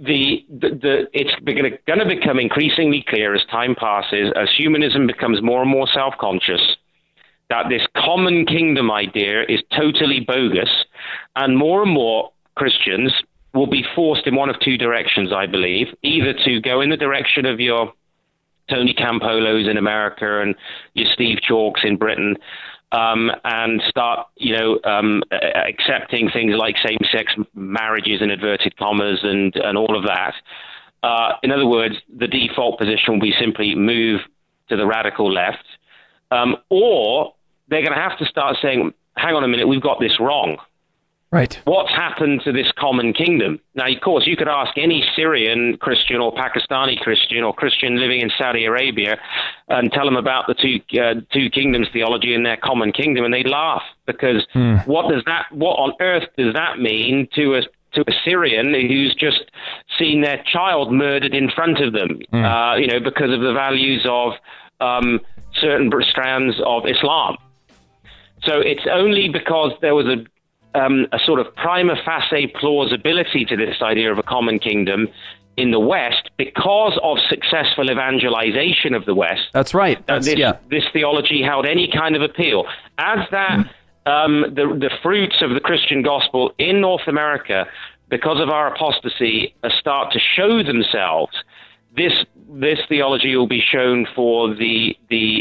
it's going to become increasingly clear as time passes, as humanism becomes more and more self-conscious, that this common kingdom idea is totally bogus, and more Christians will be forced in one of two directions, I believe, either to go in the direction of your Tony Campolos in America and your Steve Chalks in Britain, and start, accepting things like same-sex marriages in inverted commas and all of that. In other words, the default position will be simply move to the radical left, or they're going to have to start saying, hang on a minute, we've got this wrong. Right. What's happened to this common kingdom? Now, of course, you could ask any Syrian Christian or Pakistani Christian or Christian living in Saudi Arabia and tell them about the two kingdoms theology in their common kingdom, and they'd laugh, because what on earth does that mean to a Syrian who's just seen their child murdered in front of them, because of the values of certain strands of Islam? So it's only because there was a sort of prima facie plausibility to this idea of a common kingdom in the West because of successful evangelization of the West. That's right. This theology held any kind of appeal. As that the fruits of the Christian gospel in North America, because of our apostasy, start to show themselves, this theology will be shown for the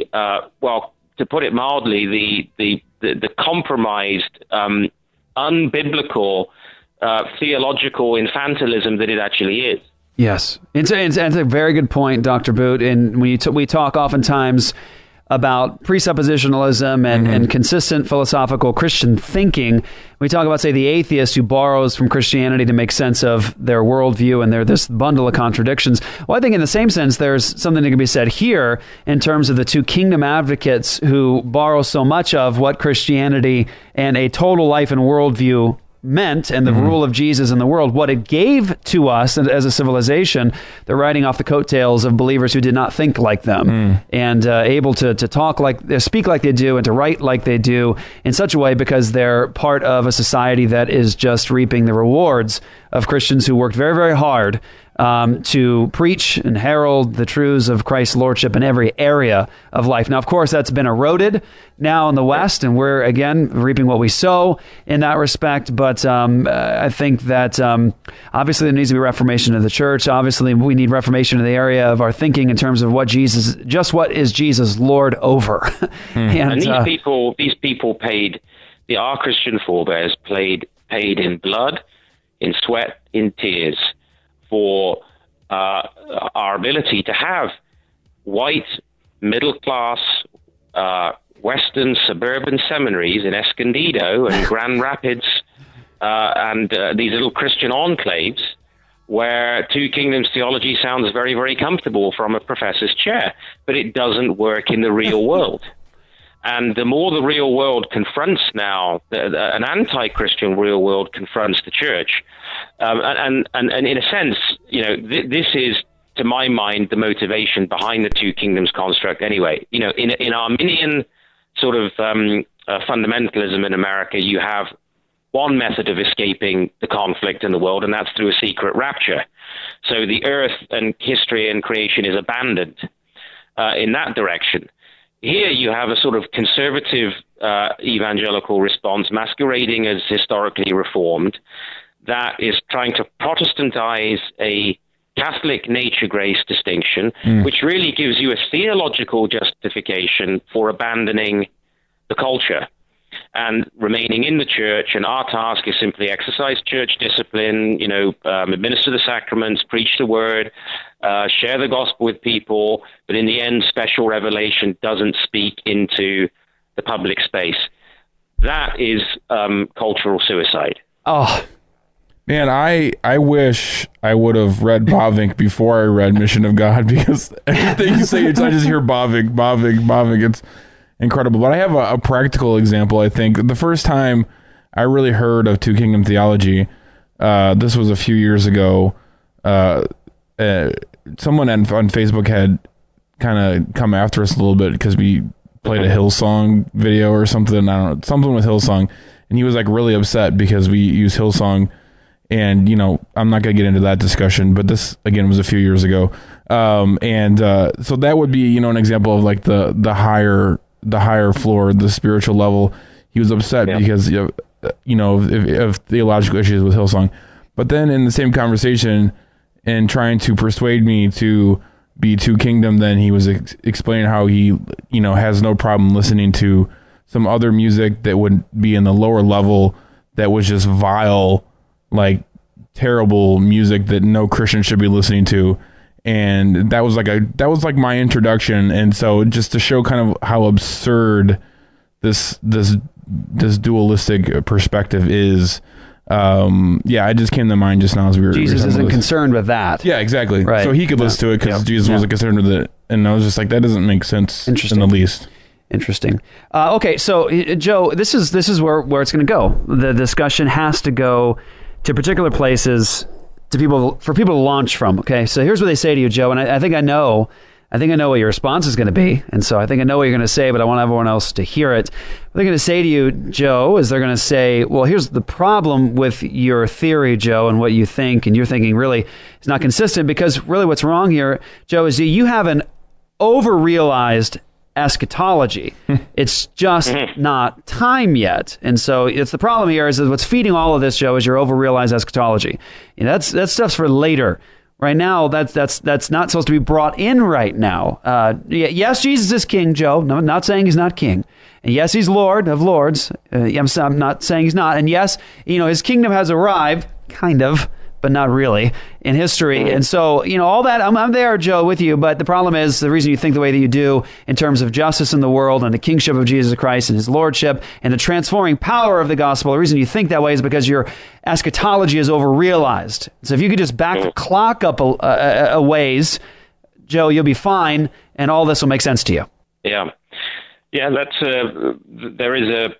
to put it mildly, the compromised, unbiblical, theological infantilism that it actually is. Yes, it's a very good point, Dr. Boot. And when we talk oftentimes about presuppositionalism and consistent philosophical Christian thinking, we talk about, say, the atheist who borrows from Christianity to make sense of their worldview, and they're this bundle of contradictions. Well, I think in the same sense, there's something that can be said here in terms of the two kingdom advocates who borrow so much of what Christianity and a total life and worldview meant, and the rule of Jesus in the world, what it gave to us as a civilization. They're riding off the coattails of believers who did not think like them, and able to talk speak like they do, and to write like they do in such a way because they're part of a society that is just reaping the rewards of Christians who worked very, very hard to preach and herald the truths of Christ's lordship in every area of life. Now, of course, that's been eroded now in the West, and we're, again, reaping what we sow in that respect. But I think that obviously there needs to be reformation of the church. Obviously, we need reformation in the area of our thinking in terms of what is Jesus Lord over. and these people paid, our Christian forebears paid in blood, in sweat, in tears, for our ability to have white, middle-class, Western suburban seminaries in Escondido and Grand Rapids and these little Christian enclaves where two kingdoms theology sounds very, very comfortable from a professor's chair, but it doesn't work in the real world. And the more the real world confronts now, an anti-Christian real world confronts the church. And in a sense, this is, to my mind, the motivation behind the two kingdoms construct anyway. In Arminian sort of fundamentalism in America, you have one method of escaping the conflict in the world, and that's through a secret rapture. So the earth and history and creation is abandoned in that direction. Here you have a sort of conservative evangelical response masquerading as historically reformed that is trying to Protestantize a Catholic nature-grace distinction, which really gives you a theological justification for abandoning the culture and remaining in the church. And our task is simply exercise church discipline, administer the sacraments, preach the word, share the gospel with people, but in the end, special revelation doesn't speak into the public space. That is cultural suicide. Oh, man, I wish I would have read Bavinck before I read Mission of God, because everything you say, I just hear Bavinck. It's incredible. But I have a practical example. I think the first time I really heard of Two Kingdom theology, this was a few years ago. Someone on Facebook had kind of come after us a little bit because we played a Hillsong video or something. I don't know, something with Hillsong, and he was like really upset because we use Hillsong. And I'm not going to get into that discussion, but this again was a few years ago. So that would be an example of like the higher floor, the spiritual level. He was upset because of theological issues with Hillsong. But then in the same conversation, and trying to persuade me to be Two Kingdom, then he was explaining how he has no problem listening to some other music that would be in the lower level that was just vile, like terrible music that no Christian should be listening to. And that was like my introduction. And so just to show kind of how absurd this this dualistic perspective is. It just came to mind just now as we were. Jesus isn't concerned with that. Yeah, exactly. Right. So he could listen to it because Jesus wasn't concerned with it, and I was just like, that doesn't make sense in the least. Interesting. Okay, so Joe, this is where it's going to go. The discussion has to go to particular places for people to launch from. Okay, so here's what they say to you, Joe, and I think I know what your response is going to be, and so I think I know what you're going to say, but I want everyone else to hear it. What they're going to say to you, Joe, is they're going to say, well, here's the problem with your theory, Joe, and what you think, and your thinking really is not consistent, because really what's wrong here, Joe, is you have an over-realized eschatology. It's just not time yet. And so it's the problem here is that what's feeding all of this, Joe, is your over-realized eschatology. That stuff's for later. Right now, that's not supposed to be brought in right now. Yes, Jesus is king, Joe. No, I'm not saying he's not king. And yes, he's Lord of lords. I'm not saying he's not. And yes, his kingdom has arrived, kind of, but not really, in history. And so, all that, I'm there, Joe, with you. But the problem is the reason you think the way that you do in terms of justice in the world and the kingship of Jesus Christ and his lordship and the transforming power of the gospel, the reason you think that way is because your eschatology is over-realized. So if you could just back the clock up a ways, Joe, you'll be fine, and all this will make sense to you. Yeah. Yeah, there is a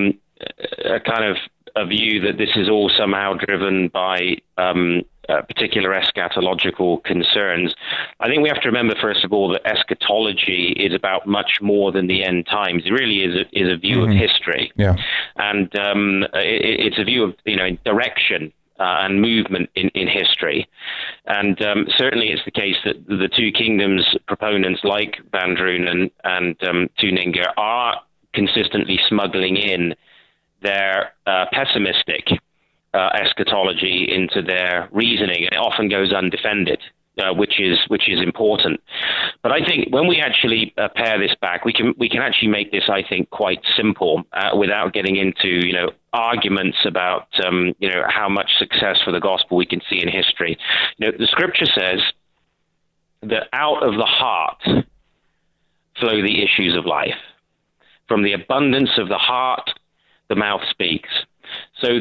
kind of a view that this is all somehow driven by particular eschatological concerns. I think we have to remember, first of all, that eschatology is about much more than the end times. It really is a view of history. Yeah. And it's a view of direction and movement in history. And certainly it's the case that the two kingdoms proponents like Van Drunen and Tuninger are consistently smuggling in their pessimistic eschatology into their reasoning, and it often goes undefended, which is important. But I think when we actually pare this back, we can actually make this, I think, quite simple without getting into arguments about how much success for the gospel we can see in history. The scripture says that out of the heart flow the issues of life. From the abundance of the heart, the mouth speaks. So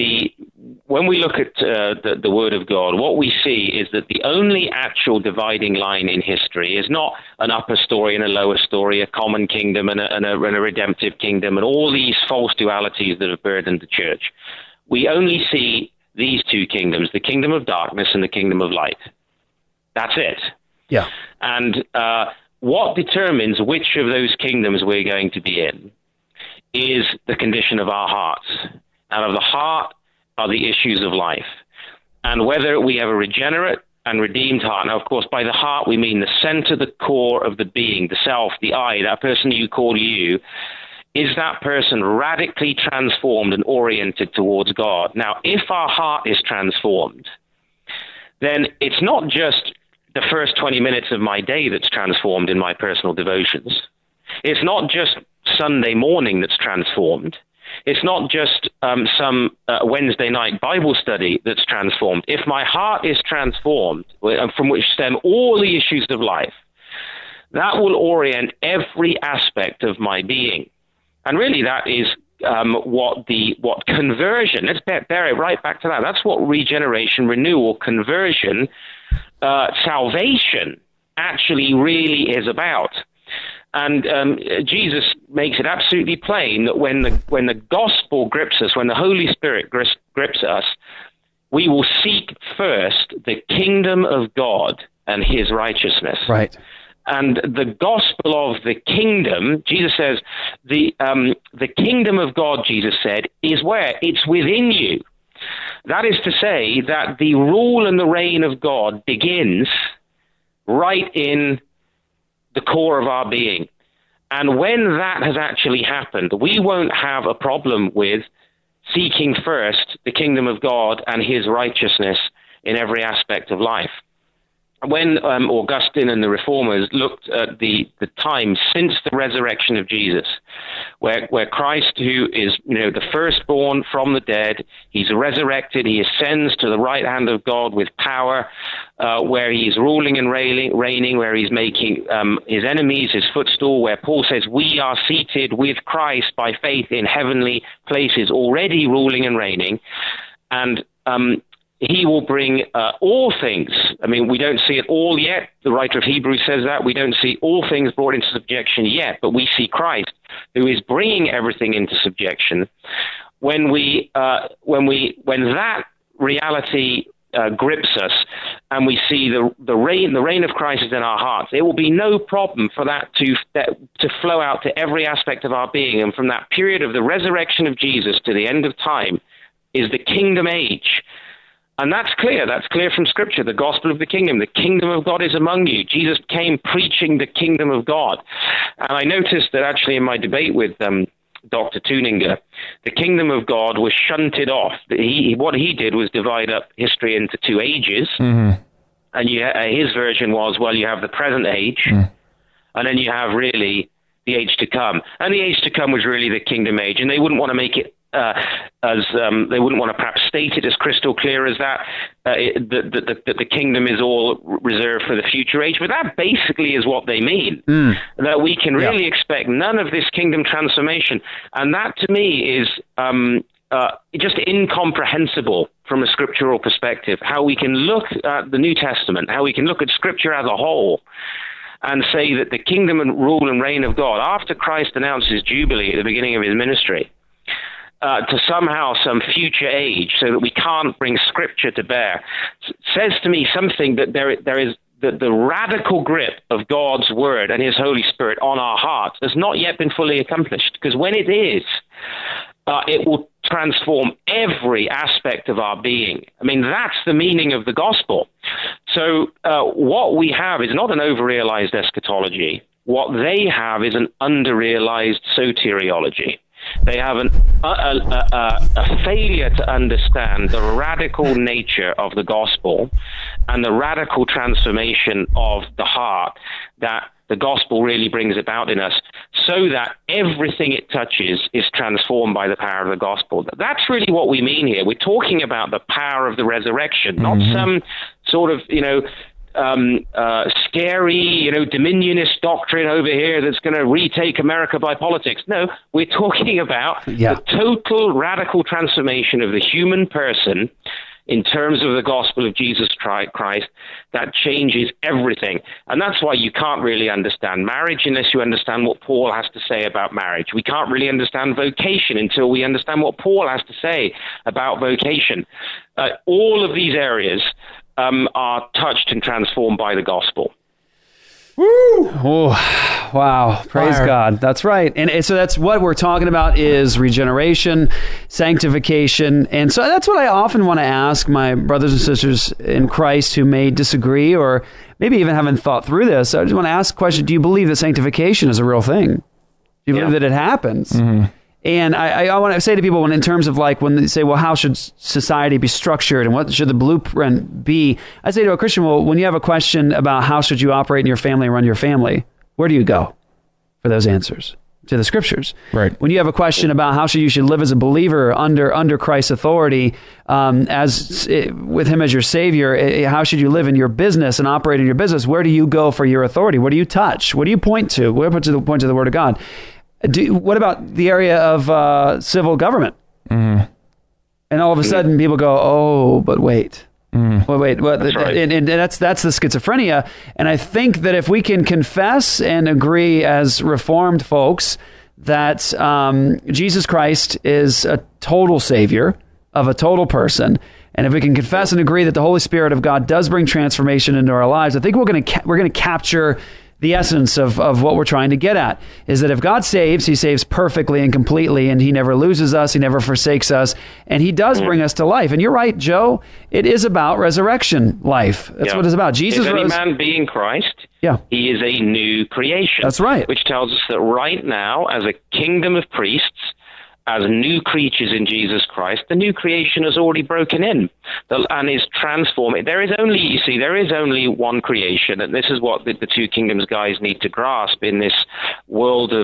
when we look at the Word of God, what we see is that the only actual dividing line in history is not an upper story and a lower story, a common kingdom and a redemptive kingdom, and all these false dualities that have burdened the church. We only see these two kingdoms, the kingdom of darkness and the kingdom of light. That's it. Yeah. And what determines which of those kingdoms we're going to be in is the condition of our hearts. Out of the heart are the issues of life. And whether we have a regenerate and redeemed heart, now, of course, by the heart we mean the center, the core of the being, the self, the I, that person you call you, is that person radically transformed and oriented towards God? Now, if our heart is transformed, then it's not just the first 20 minutes of my day that's transformed in my personal devotions. It's not just Sunday morning that's transformed. It's not just some Wednesday night Bible study that's transformed. If my heart is transformed, from which stem all the issues of life, that will orient every aspect of my being. And really that is what conversion, let's bear it right back to that. That's what regeneration, renewal, conversion, salvation actually really is about. And Jesus makes it absolutely plain that when the gospel grips us, when the Holy Spirit grips us, we will seek first the kingdom of God and his righteousness. Right. And the gospel of the kingdom, Jesus says, the kingdom of God, Jesus said, is where? It's within you. That is to say that the rule and the reign of God begins right in the core of our being. And when that has actually happened, we won't have a problem with seeking first the kingdom of God and his righteousness in every aspect of life. when Augustine and the Reformers looked at the time since the resurrection of Jesus, where Christ, who is the firstborn from the dead, he's resurrected, he ascends to the right hand of God with power, where he's ruling and reigning, where he's making his enemies his footstool, where Paul says we are seated with Christ by faith in heavenly places, already ruling and reigning, and he will bring all things. I mean, we don't see it all yet. The writer of Hebrews says that. We don't see all things brought into subjection yet, but we see Christ, who is bringing everything into subjection. When that reality grips us, and we see the reign of Christ is in our hearts, it will be no problem for that to flow out to every aspect of our being. And from that period of the resurrection of Jesus to the end of time is the kingdom age. And that's clear. That's clear from Scripture, the gospel of the kingdom. The kingdom of God is among you. Jesus came preaching the kingdom of God. And I noticed that actually in my debate with Dr. Tuninger, the kingdom of God was shunted off. What he did was divide up history into two ages. Mm-hmm. And his version was, well, you have the present age, and then you have really the age to come. And the age to come was really the kingdom age. And they wouldn't want to make it they wouldn't want to perhaps state it as crystal clear as that the kingdom is all reserved for the future age, but that basically is what they mean. That we can really expect none of this kingdom transformation, and that to me is just incomprehensible from a scriptural perspective. How we can look at the New Testament, how we can look at Scripture as a whole, and say that the kingdom and rule and reign of God, after Christ announces Jubilee at the beginning of his ministry, to somehow some future age, so that we can't bring Scripture to bear, says to me something that there is the radical grip of God's Word and His Holy Spirit on our hearts has not yet been fully accomplished. Because when it is, it will transform every aspect of our being. I mean, that's the meaning of the gospel. So what we have is not an over-realized eschatology. What they have is an under-realized soteriology. They have a failure to understand the radical nature of the gospel and the radical transformation of the heart that the gospel really brings about in us, so that everything it touches is transformed by the power of the gospel. That's really what we mean here. We're talking about the power of the resurrection, not some sort of, scary, dominionist doctrine over here that's going to retake America by politics. No, we're talking about the total radical transformation of the human person in terms of the gospel of Jesus Christ that changes everything. And that's why you can't really understand marriage unless you understand what Paul has to say about marriage. We can't really understand vocation until we understand what Paul has to say about vocation. All of these areas are touched and transformed by the gospel. Woo! Oh, wow. Praise God. That's right. And so that's what we're talking about, is regeneration, sanctification. And so that's what I often want to ask my brothers and sisters in Christ who may disagree or maybe even haven't thought through this. I just want to ask the question, do you believe that sanctification is a real thing? Do you believe that it happens? Mm-hmm. And I want to say to people, in terms of when they say, well, how should society be structured and what should the blueprint be? I say to a Christian, well, when you have a question about how should you operate in your family and run your family, where do you go for those answers? To the Scriptures. Right. When you have a question about how you should live as a believer under Christ's authority, with Him as your Savior, how should you live in your business and operate in your business? Where do you go for your authority? What do you touch? What do you point to? Where do you point to the Word of God? What about the area of civil government? And all of a sudden, people go, "Oh, but wait, wait." That's right. And that's the schizophrenia. And I think that if we can confess and agree as Reformed folks that Jesus Christ is a total Savior of a total person, and if we can confess and agree that the Holy Spirit of God does bring transformation into our lives, I think we're going to capture the essence of what we're trying to get at, is that if God saves, He saves perfectly and completely, and He never loses us, He never forsakes us, and He does bring us to life. And you're right, Joe, it is about resurrection life. That's what it's about. Jesus if rose. Any man be in Christ, he is a new creation. That's right. Which tells us that right now, as a kingdom of priests, as new creatures in Jesus Christ, the new creation has already broken in and is transforming. There is only one creation, and this is what the Two Kingdoms guys need to grasp in this world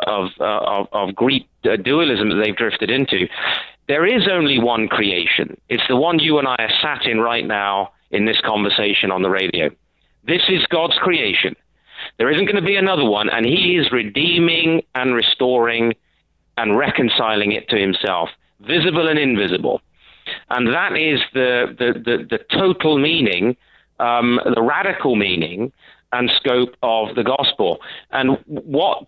of Greek dualism that they've drifted into. There is only one creation. It's the one you and I are sat in right now in this conversation on the radio. This is God's creation. There isn't going to be another one, and he is redeeming and restoring and reconciling it to himself, visible and invisible. And that is the total meaning, the radical meaning and scope of the gospel. And what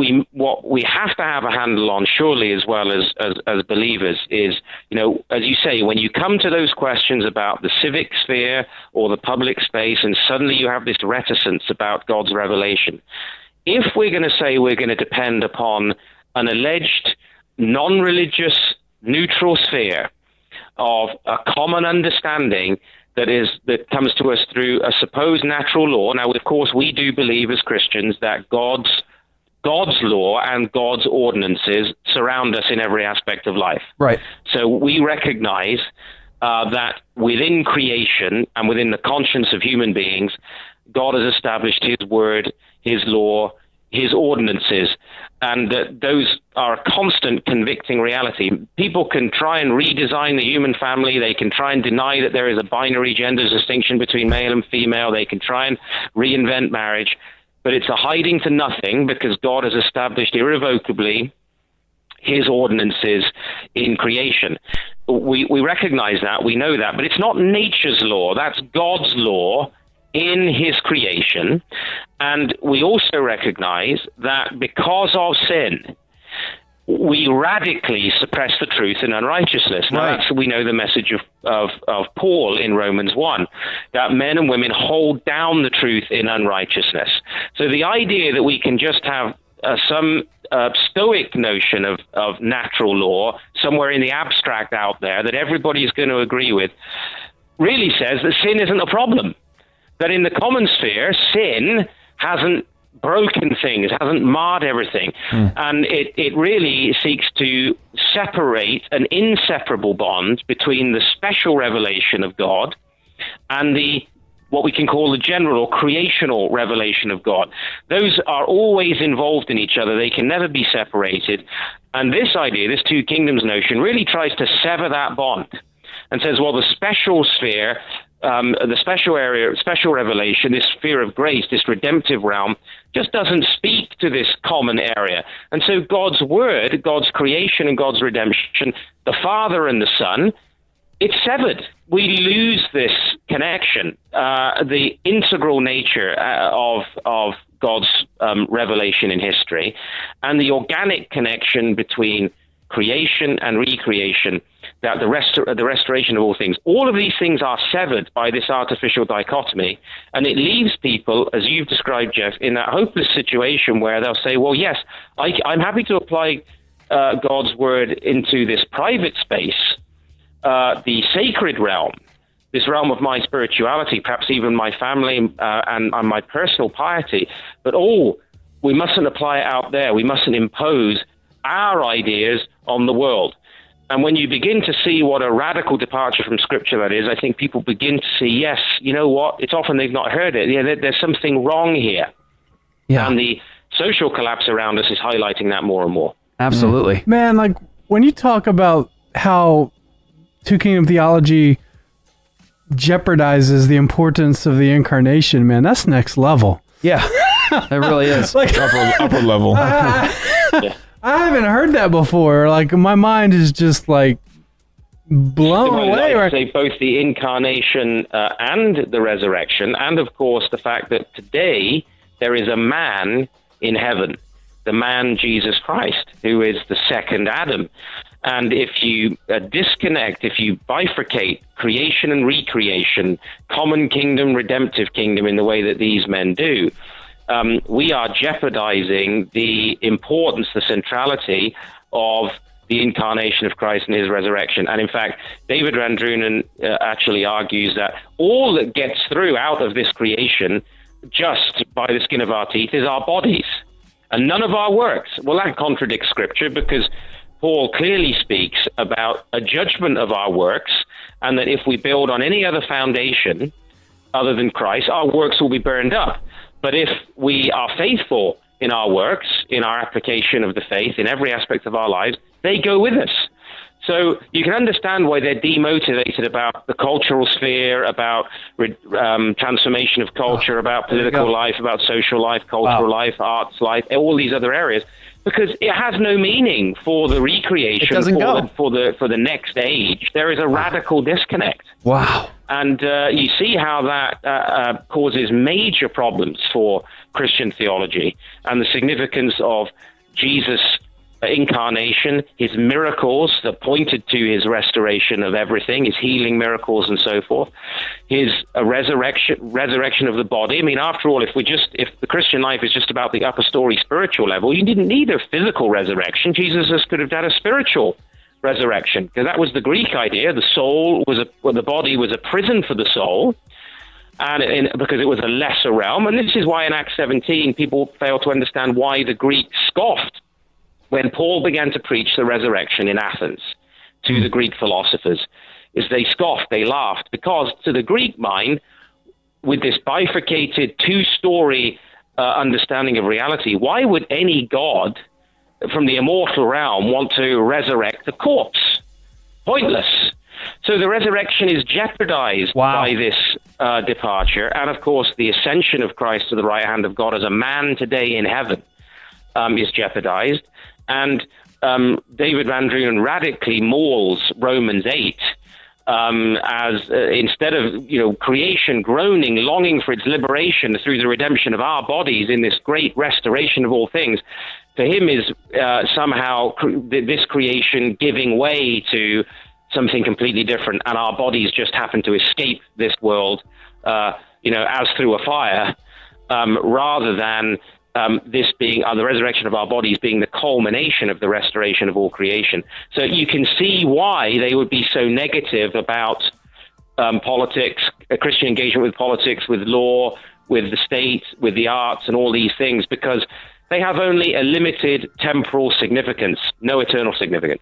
we have to have a handle on, surely, as well as believers, is, as you say, when you come to those questions about the civic sphere or the public space, and suddenly you have this reticence about God's revelation, if we're going to say we're going to depend upon an alleged non-religious neutral sphere of a common understanding that comes to us through a supposed natural law. Now, of course, we do believe as Christians that God's law and God's ordinances surround us in every aspect of life. Right. So we recognize that within creation and within the conscience of human beings, God has established his word, his law, his ordinances, and those are a constant convicting reality. People can try and redesign the human family. They can try and deny that there is a binary gender distinction between male and female. They can try and reinvent marriage, but it's a hiding to nothing, because God has established irrevocably his ordinances in creation. We recognize that, we know that, but it's not nature's law. That's God's law in his creation. And we also recognize that because of sin, we radically suppress the truth in unrighteousness. Now, we know the message of Paul in Romans 1, that men and women hold down the truth in unrighteousness. So the idea that we can just have some stoic notion of natural law somewhere in the abstract out there that everybody is going to agree with really says that sin isn't a problem. That in the common sphere, sin hasn't broken things, hasn't marred everything. And it really seeks to separate an inseparable bond between the special revelation of God and what we can call the general or creational revelation of God. Those are always involved in each other. They can never be separated. And this idea, this Two Kingdoms notion, really tries to sever that bond and says, well, the special sphere, the special area, special revelation, this sphere of grace, this redemptive realm, just doesn't speak to this common area. And so God's word, God's creation and God's redemption, the Father and the Son, it's severed. We lose this connection, the integral nature of God's revelation in history, and the organic connection between creation and recreation, that the restoration of all things. All of these things are severed by this artificial dichotomy, and it leaves people, as you've described, Jeff, in that hopeless situation where they'll say, well, yes, I'm happy to apply God's word into this private space, the sacred realm, this realm of my spirituality, perhaps even my family and my personal piety, but we mustn't apply it out there. We mustn't impose our ideas on the world. And when you begin to see what a radical departure from Scripture that is, I think people begin to see, yes, you know what? It's often they've not heard it. Yeah, there's something wrong here. Yeah. And the social collapse around us is highlighting that more and more. Absolutely. Man, like when you talk about how Two Kingdom theology jeopardizes the importance of the incarnation, man, that's next level. Yeah, it really is. Like upper level. Yeah. I haven't heard that before. Like my mind is just like blown away. I'd say both the incarnation and the resurrection, and of course the fact that today there is a man in heaven, the man Jesus Christ, who is the second Adam. And if you disconnect, if you bifurcate creation and recreation, common kingdom, redemptive kingdom in the way that these men do, we are jeopardizing the importance, the centrality of the incarnation of Christ and his resurrection. And in fact, David Van Drunen actually argues that all that gets through out of this creation just by the skin of our teeth is our bodies and none of our works. Well, that contradicts Scripture, because Paul clearly speaks about a judgment of our works, and that if we build on any other foundation other than Christ, our works will be burned up. But if we are faithful in our works, in our application of the faith, in every aspect of our lives, they go with us. So you can understand why they're demotivated about the cultural sphere, about transformation of culture, about political life, about social life, cultural life, arts life, all these other areas, because it has no meaning for the recreation, for the next age. There is a radical disconnect. Wow. And you see how that causes major problems for Christian theology and the significance of Jesus' incarnation, his miracles that pointed to his restoration of everything, his healing miracles and so forth, his resurrection of the body. I mean, after all, if the Christian life is just about the upper story spiritual level, you didn't need a physical resurrection. Jesus could have done a spiritual resurrection, because that was the Greek idea. The body was a prison for the soul, and because it was a lesser realm. And this is why in Acts 17 people fail to understand why the Greeks scoffed when Paul began to preach the resurrection in Athens to the Greek philosophers. Is they scoffed, they laughed, because to the Greek mind, with this bifurcated two-story understanding of reality, why would any god from the immortal realm want to resurrect a corpse? Pointless. So the resurrection is jeopardized by this departure, and of course the ascension of Christ to the right hand of God as a man today in heaven is jeopardized. And David Van Drunen radically mauls Romans 8 as instead of creation groaning, longing for its liberation through the redemption of our bodies in this great restoration of all things, for him is somehow this creation giving way to something completely different, and our bodies just happen to escape this world, as through a fire, rather than this being the resurrection of our bodies being the culmination of the restoration of all creation. So you can see why they would be so negative about politics, Christian engagement with politics, with law, with the state, with the arts, and all these things, because they have only a limited temporal significance, no eternal significance.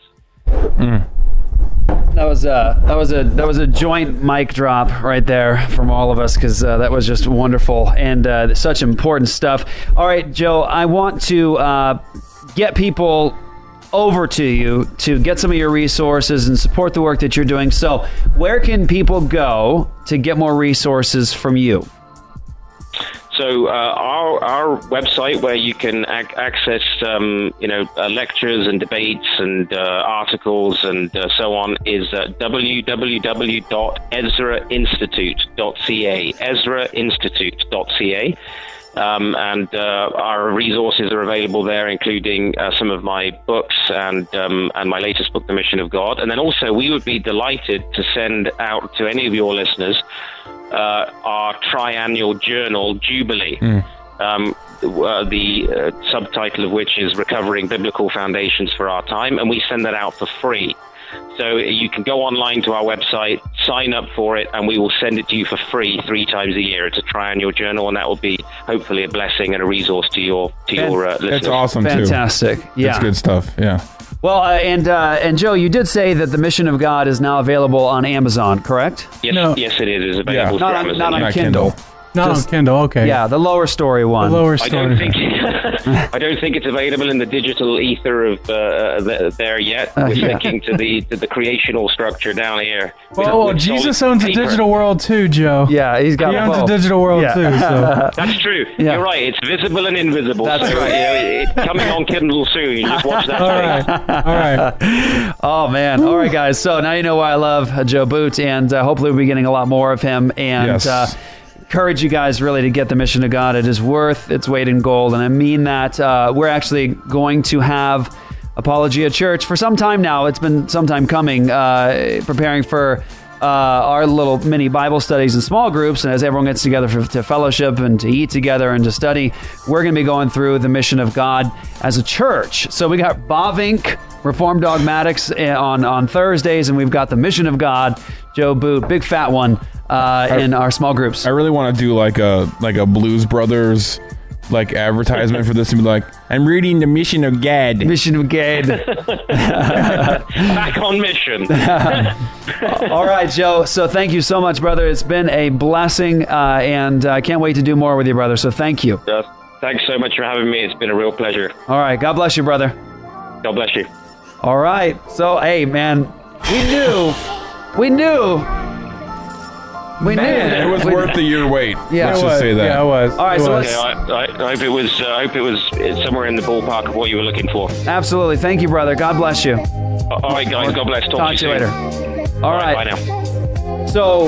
That was a joint mic drop right there from all of us, because that was just wonderful and such important stuff. All right, Joe, I want to get people over to you to get some of your resources and support the work that you're doing. So where can people go to get more resources from you? So our website, where you can access lectures and debates and articles and so on, is www.ezrainstitute.ca. ezrainstitute.ca. And our resources are available there, including some of my books and my latest book, The Mission of God. And then also, we would be delighted to send out to any of your listeners our triannual journal, Jubilee, the subtitle of which is Recovering Biblical Foundations for Our Time, and we send that out for free. So you can go online to our website, sign up for it, and we will send it to you for free 3 times a year. It's a triannual journal, and that will be hopefully a blessing and a resource to your listeners. That's awesome. Fantastic. Too. Yeah, that's good stuff. Yeah. Well, and Joe, you did say that The Mission of God is now available on Amazon, correct? Yes, yes, it is. It's available through Amazon. Not on Kindle. Not on Kindle, okay. Yeah, the lower story one. The lower story. I don't think it's available in the digital ether of there yet. We're sticking to the creational structure down here. Well, Jesus owns a digital world too, Joe. Yeah, he owns a digital world too. So. That's true. Yeah. You're right. It's visible and invisible. That's right. It's coming on Kindle soon. You just watch that. All right. Oh man. All right, guys. So now you know why I love Joe Boot, and hopefully we'll be getting a lot more of him. And encourage you guys really to get The Mission of God. It is worth its weight in gold, and I mean that. We're actually going to have Apologia Church for some time now. It's been some time coming, preparing for our little mini Bible studies in small groups, and as everyone gets together to fellowship and to eat together and to study, we're going to be going through The Mission of God as a church. So we got Bavinck, Reformed Dogmatics on Thursdays, and we've got The Mission of God, Joe Boot, big fat one, in our small groups. I really want to do like a Blues Brothers like advertisement for this and be like, I'm reading the Mission of God. Mission of God. Back on mission. All right, Joe. So thank you so much, brother. It's been a blessing, and I can't wait to do more with you, brother. So thank you. Thanks so much for having me. It's been a real pleasure. All right. God bless you, brother. God bless you. All right. So, hey, man, we knew. It was worth the year wait. Yeah, let's just say that. Yeah, it was. All right, so let's. I hope it was. I hope it was somewhere in the ballpark of what you were looking for. Absolutely. Thank you, brother. God bless you. All right, guys. God bless. Talk to you later. All right. Bye now. So,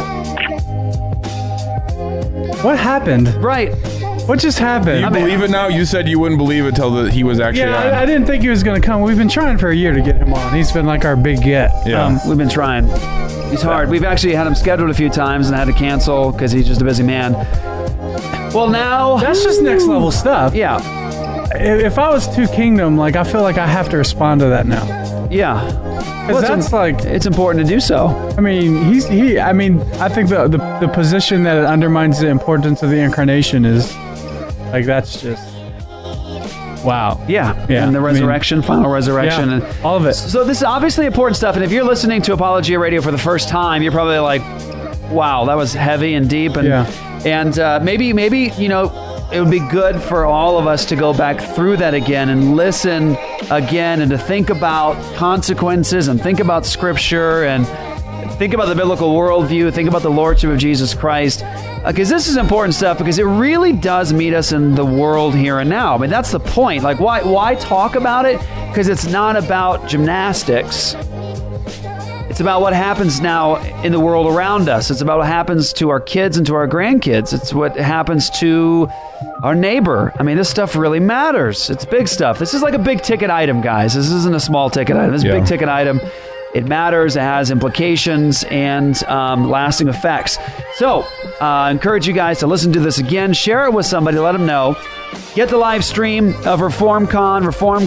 What happened? right. What just happened? You believe it now? You said you wouldn't believe it till he was actually Yeah, on. I didn't think he was going to come. We've been trying for a year to get him on. He's been like our big get. Yeah. We've been trying. He's hard. We've actually had him scheduled a few times and had to cancel because he's just a busy man. Well, now. That's just next level stuff. Yeah. If I was Two Kingdom, like I feel like I have to respond to that now. Yeah. Because that's like, It's important to do so. I mean, I think the position that it undermines the importance of the incarnation is, like, that's just, wow. Yeah. Yeah, And the I mean- resurrection, final resurrection. Yeah, and all of it. So this is obviously important stuff. And if you're listening to Apologia Radio for the first time, you're probably like, wow, that was heavy and deep. And, and maybe, you know, it would be good for all of us to go back through that again and listen again and to think about consequences and think about Scripture and think about the biblical worldview, think about the Lordship of Jesus Christ. Because this is important stuff because it really does meet us in the world here and now. I mean, that's the point. Like, why talk about it? Because it's not about gymnastics. It's about what happens now in the world around us. It's about what happens to our kids and to our grandkids. It's what happens to our neighbor. I mean, this stuff really matters. It's big stuff. This is like a big ticket item, guys. This isn't a small ticket item. This is a big ticket item. It matters. It has implications and lasting effects. So I encourage you guys to listen to this again. Share it with somebody. Let them know. Get the live stream of ReformCon,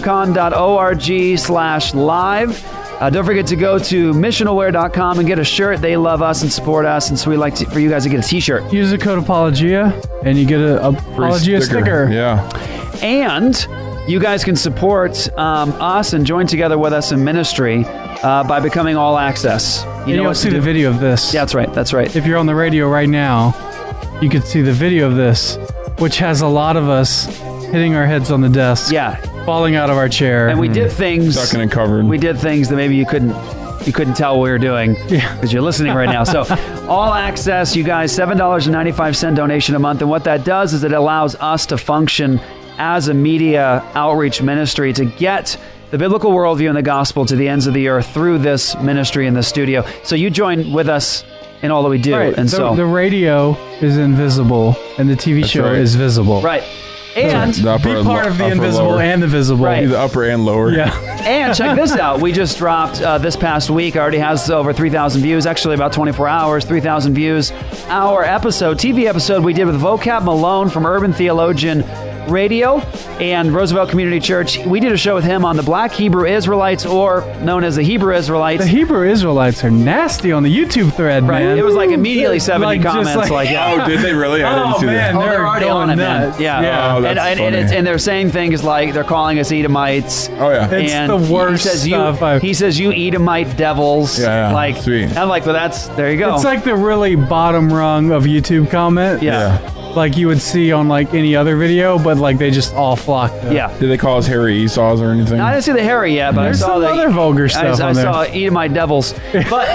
reformcon.org/live. Don't forget to go to missionalwear.com and get a shirt. They love us and support us, and so we'd like for you guys to get a t-shirt. Use the code Apologia, and you get a Apologia sticker. Yeah. And you guys can support us and join together with us in ministry by becoming All Access. You'll see the video of this. Yeah, that's right. That's right. If you're on the radio right now, you can see the video of this, which has a lot of us hitting our heads on the desk. Yeah. Falling out of our chair. And we did things. Ducking and covered. We did things that maybe you couldn't tell we were doing because you're listening right now. So All Access, you guys, $7.95 donation a month. And what that does is it allows us to function as a media outreach ministry to get the biblical worldview and the gospel to the ends of the earth through this ministry in the studio. So you join with us in all that we do. Right. And the radio is invisible and the TV show is visible. Right. And The upper Be and part of the upper, invisible lower. and the visible. Right. The upper and lower. Yeah. And check this out. We just dropped this past week. Already has over 3,000 views. Actually, about 24 hours, 3,000 views. Our TV episode we did with Vocab Malone from Urban Theologian Radio and Roosevelt Community Church. We did a show with him on the Black Hebrew Israelites, or known as the Hebrew Israelites. The Hebrew Israelites are nasty on the YouTube thread, Right. man. It was like immediately 70 Like, just comments. like- yeah. Oh, did they really? I didn't Oh, see man. that. They're already on it, man. nuts. Yeah. Oh, that's and they're saying things like they're calling us Edomites. Oh, yeah. It's and the worst he says stuff he says you Edomite devils. Yeah, like sweet. I'm like, well, there you go. It's like the really bottom rung of YouTube comment. yeah. Like you would see on like any other video, but like they just all flock to. Yeah. Did they call us hairy Esau's or anything? I didn't see the Harry yet, but There's I saw some the other vulgar stuff I on there. saw Edomite devils. But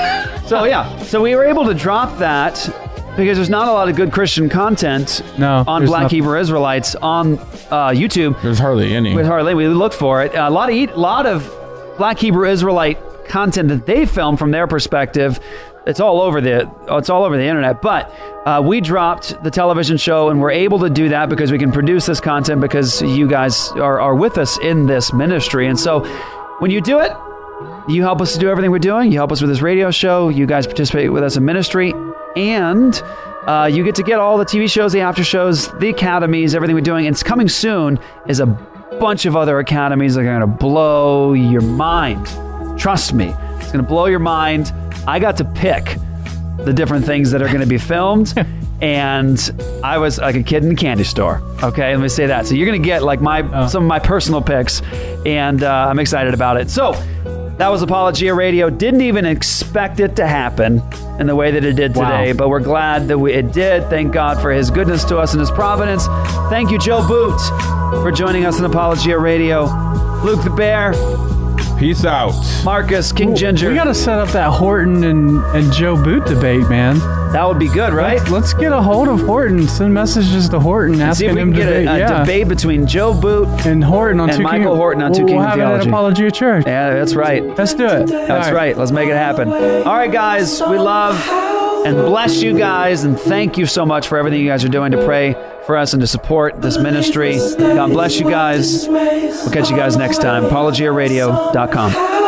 so we were able to drop that because there's not a lot of good Christian content No, on there's Black nothing. Hebrew Israelites on YouTube. There's hardly any. With hardly, we looked for it. A lot of Black Hebrew Israelite content that they filmed from their perspective. It's all over the internet. But we dropped the television show, and we're able to do that because we can produce this content because you guys are with us in this ministry. And so, when you do it, you help us to do everything we're doing. You help us with this radio show. You guys participate with us in ministry, and you get to get all the TV shows, the after shows, the academies, everything we're doing. And it's coming soon is a bunch of other academies that are going to blow your mind. Trust me, it's going to blow your mind. I got to pick the different things that are going to be filmed, and I was like a kid in a candy store. Okay, let me say that. So you're going to get like some of my personal picks, and I'm excited about it. So that was Apologia Radio. Didn't even expect it to happen in the way that it did today, but we're glad that it did. Thank God for his goodness to us and his providence. Thank you, Joe Boot, for joining us on Apologia Radio. Luke the Bear. Peace out. Marcus, King Ginger. We got to set up that Horton and Joe Boot debate, man. That would be good, right? Let's get a hold of Horton. Send messages to Horton asking him to debate. See if we can get a debate between Joe Boot and Horton on and Michael Horton on Two Kingdom Theology. We'll have it at Apologia Church. Yeah, that's right. Let's do it. That's right. Let's make it happen. All right, guys. We love and bless you guys, and thank you so much for everything you guys are doing to pray for us and to support this ministry. God bless you guys. We'll catch you guys next time. ApologiaRadio.com.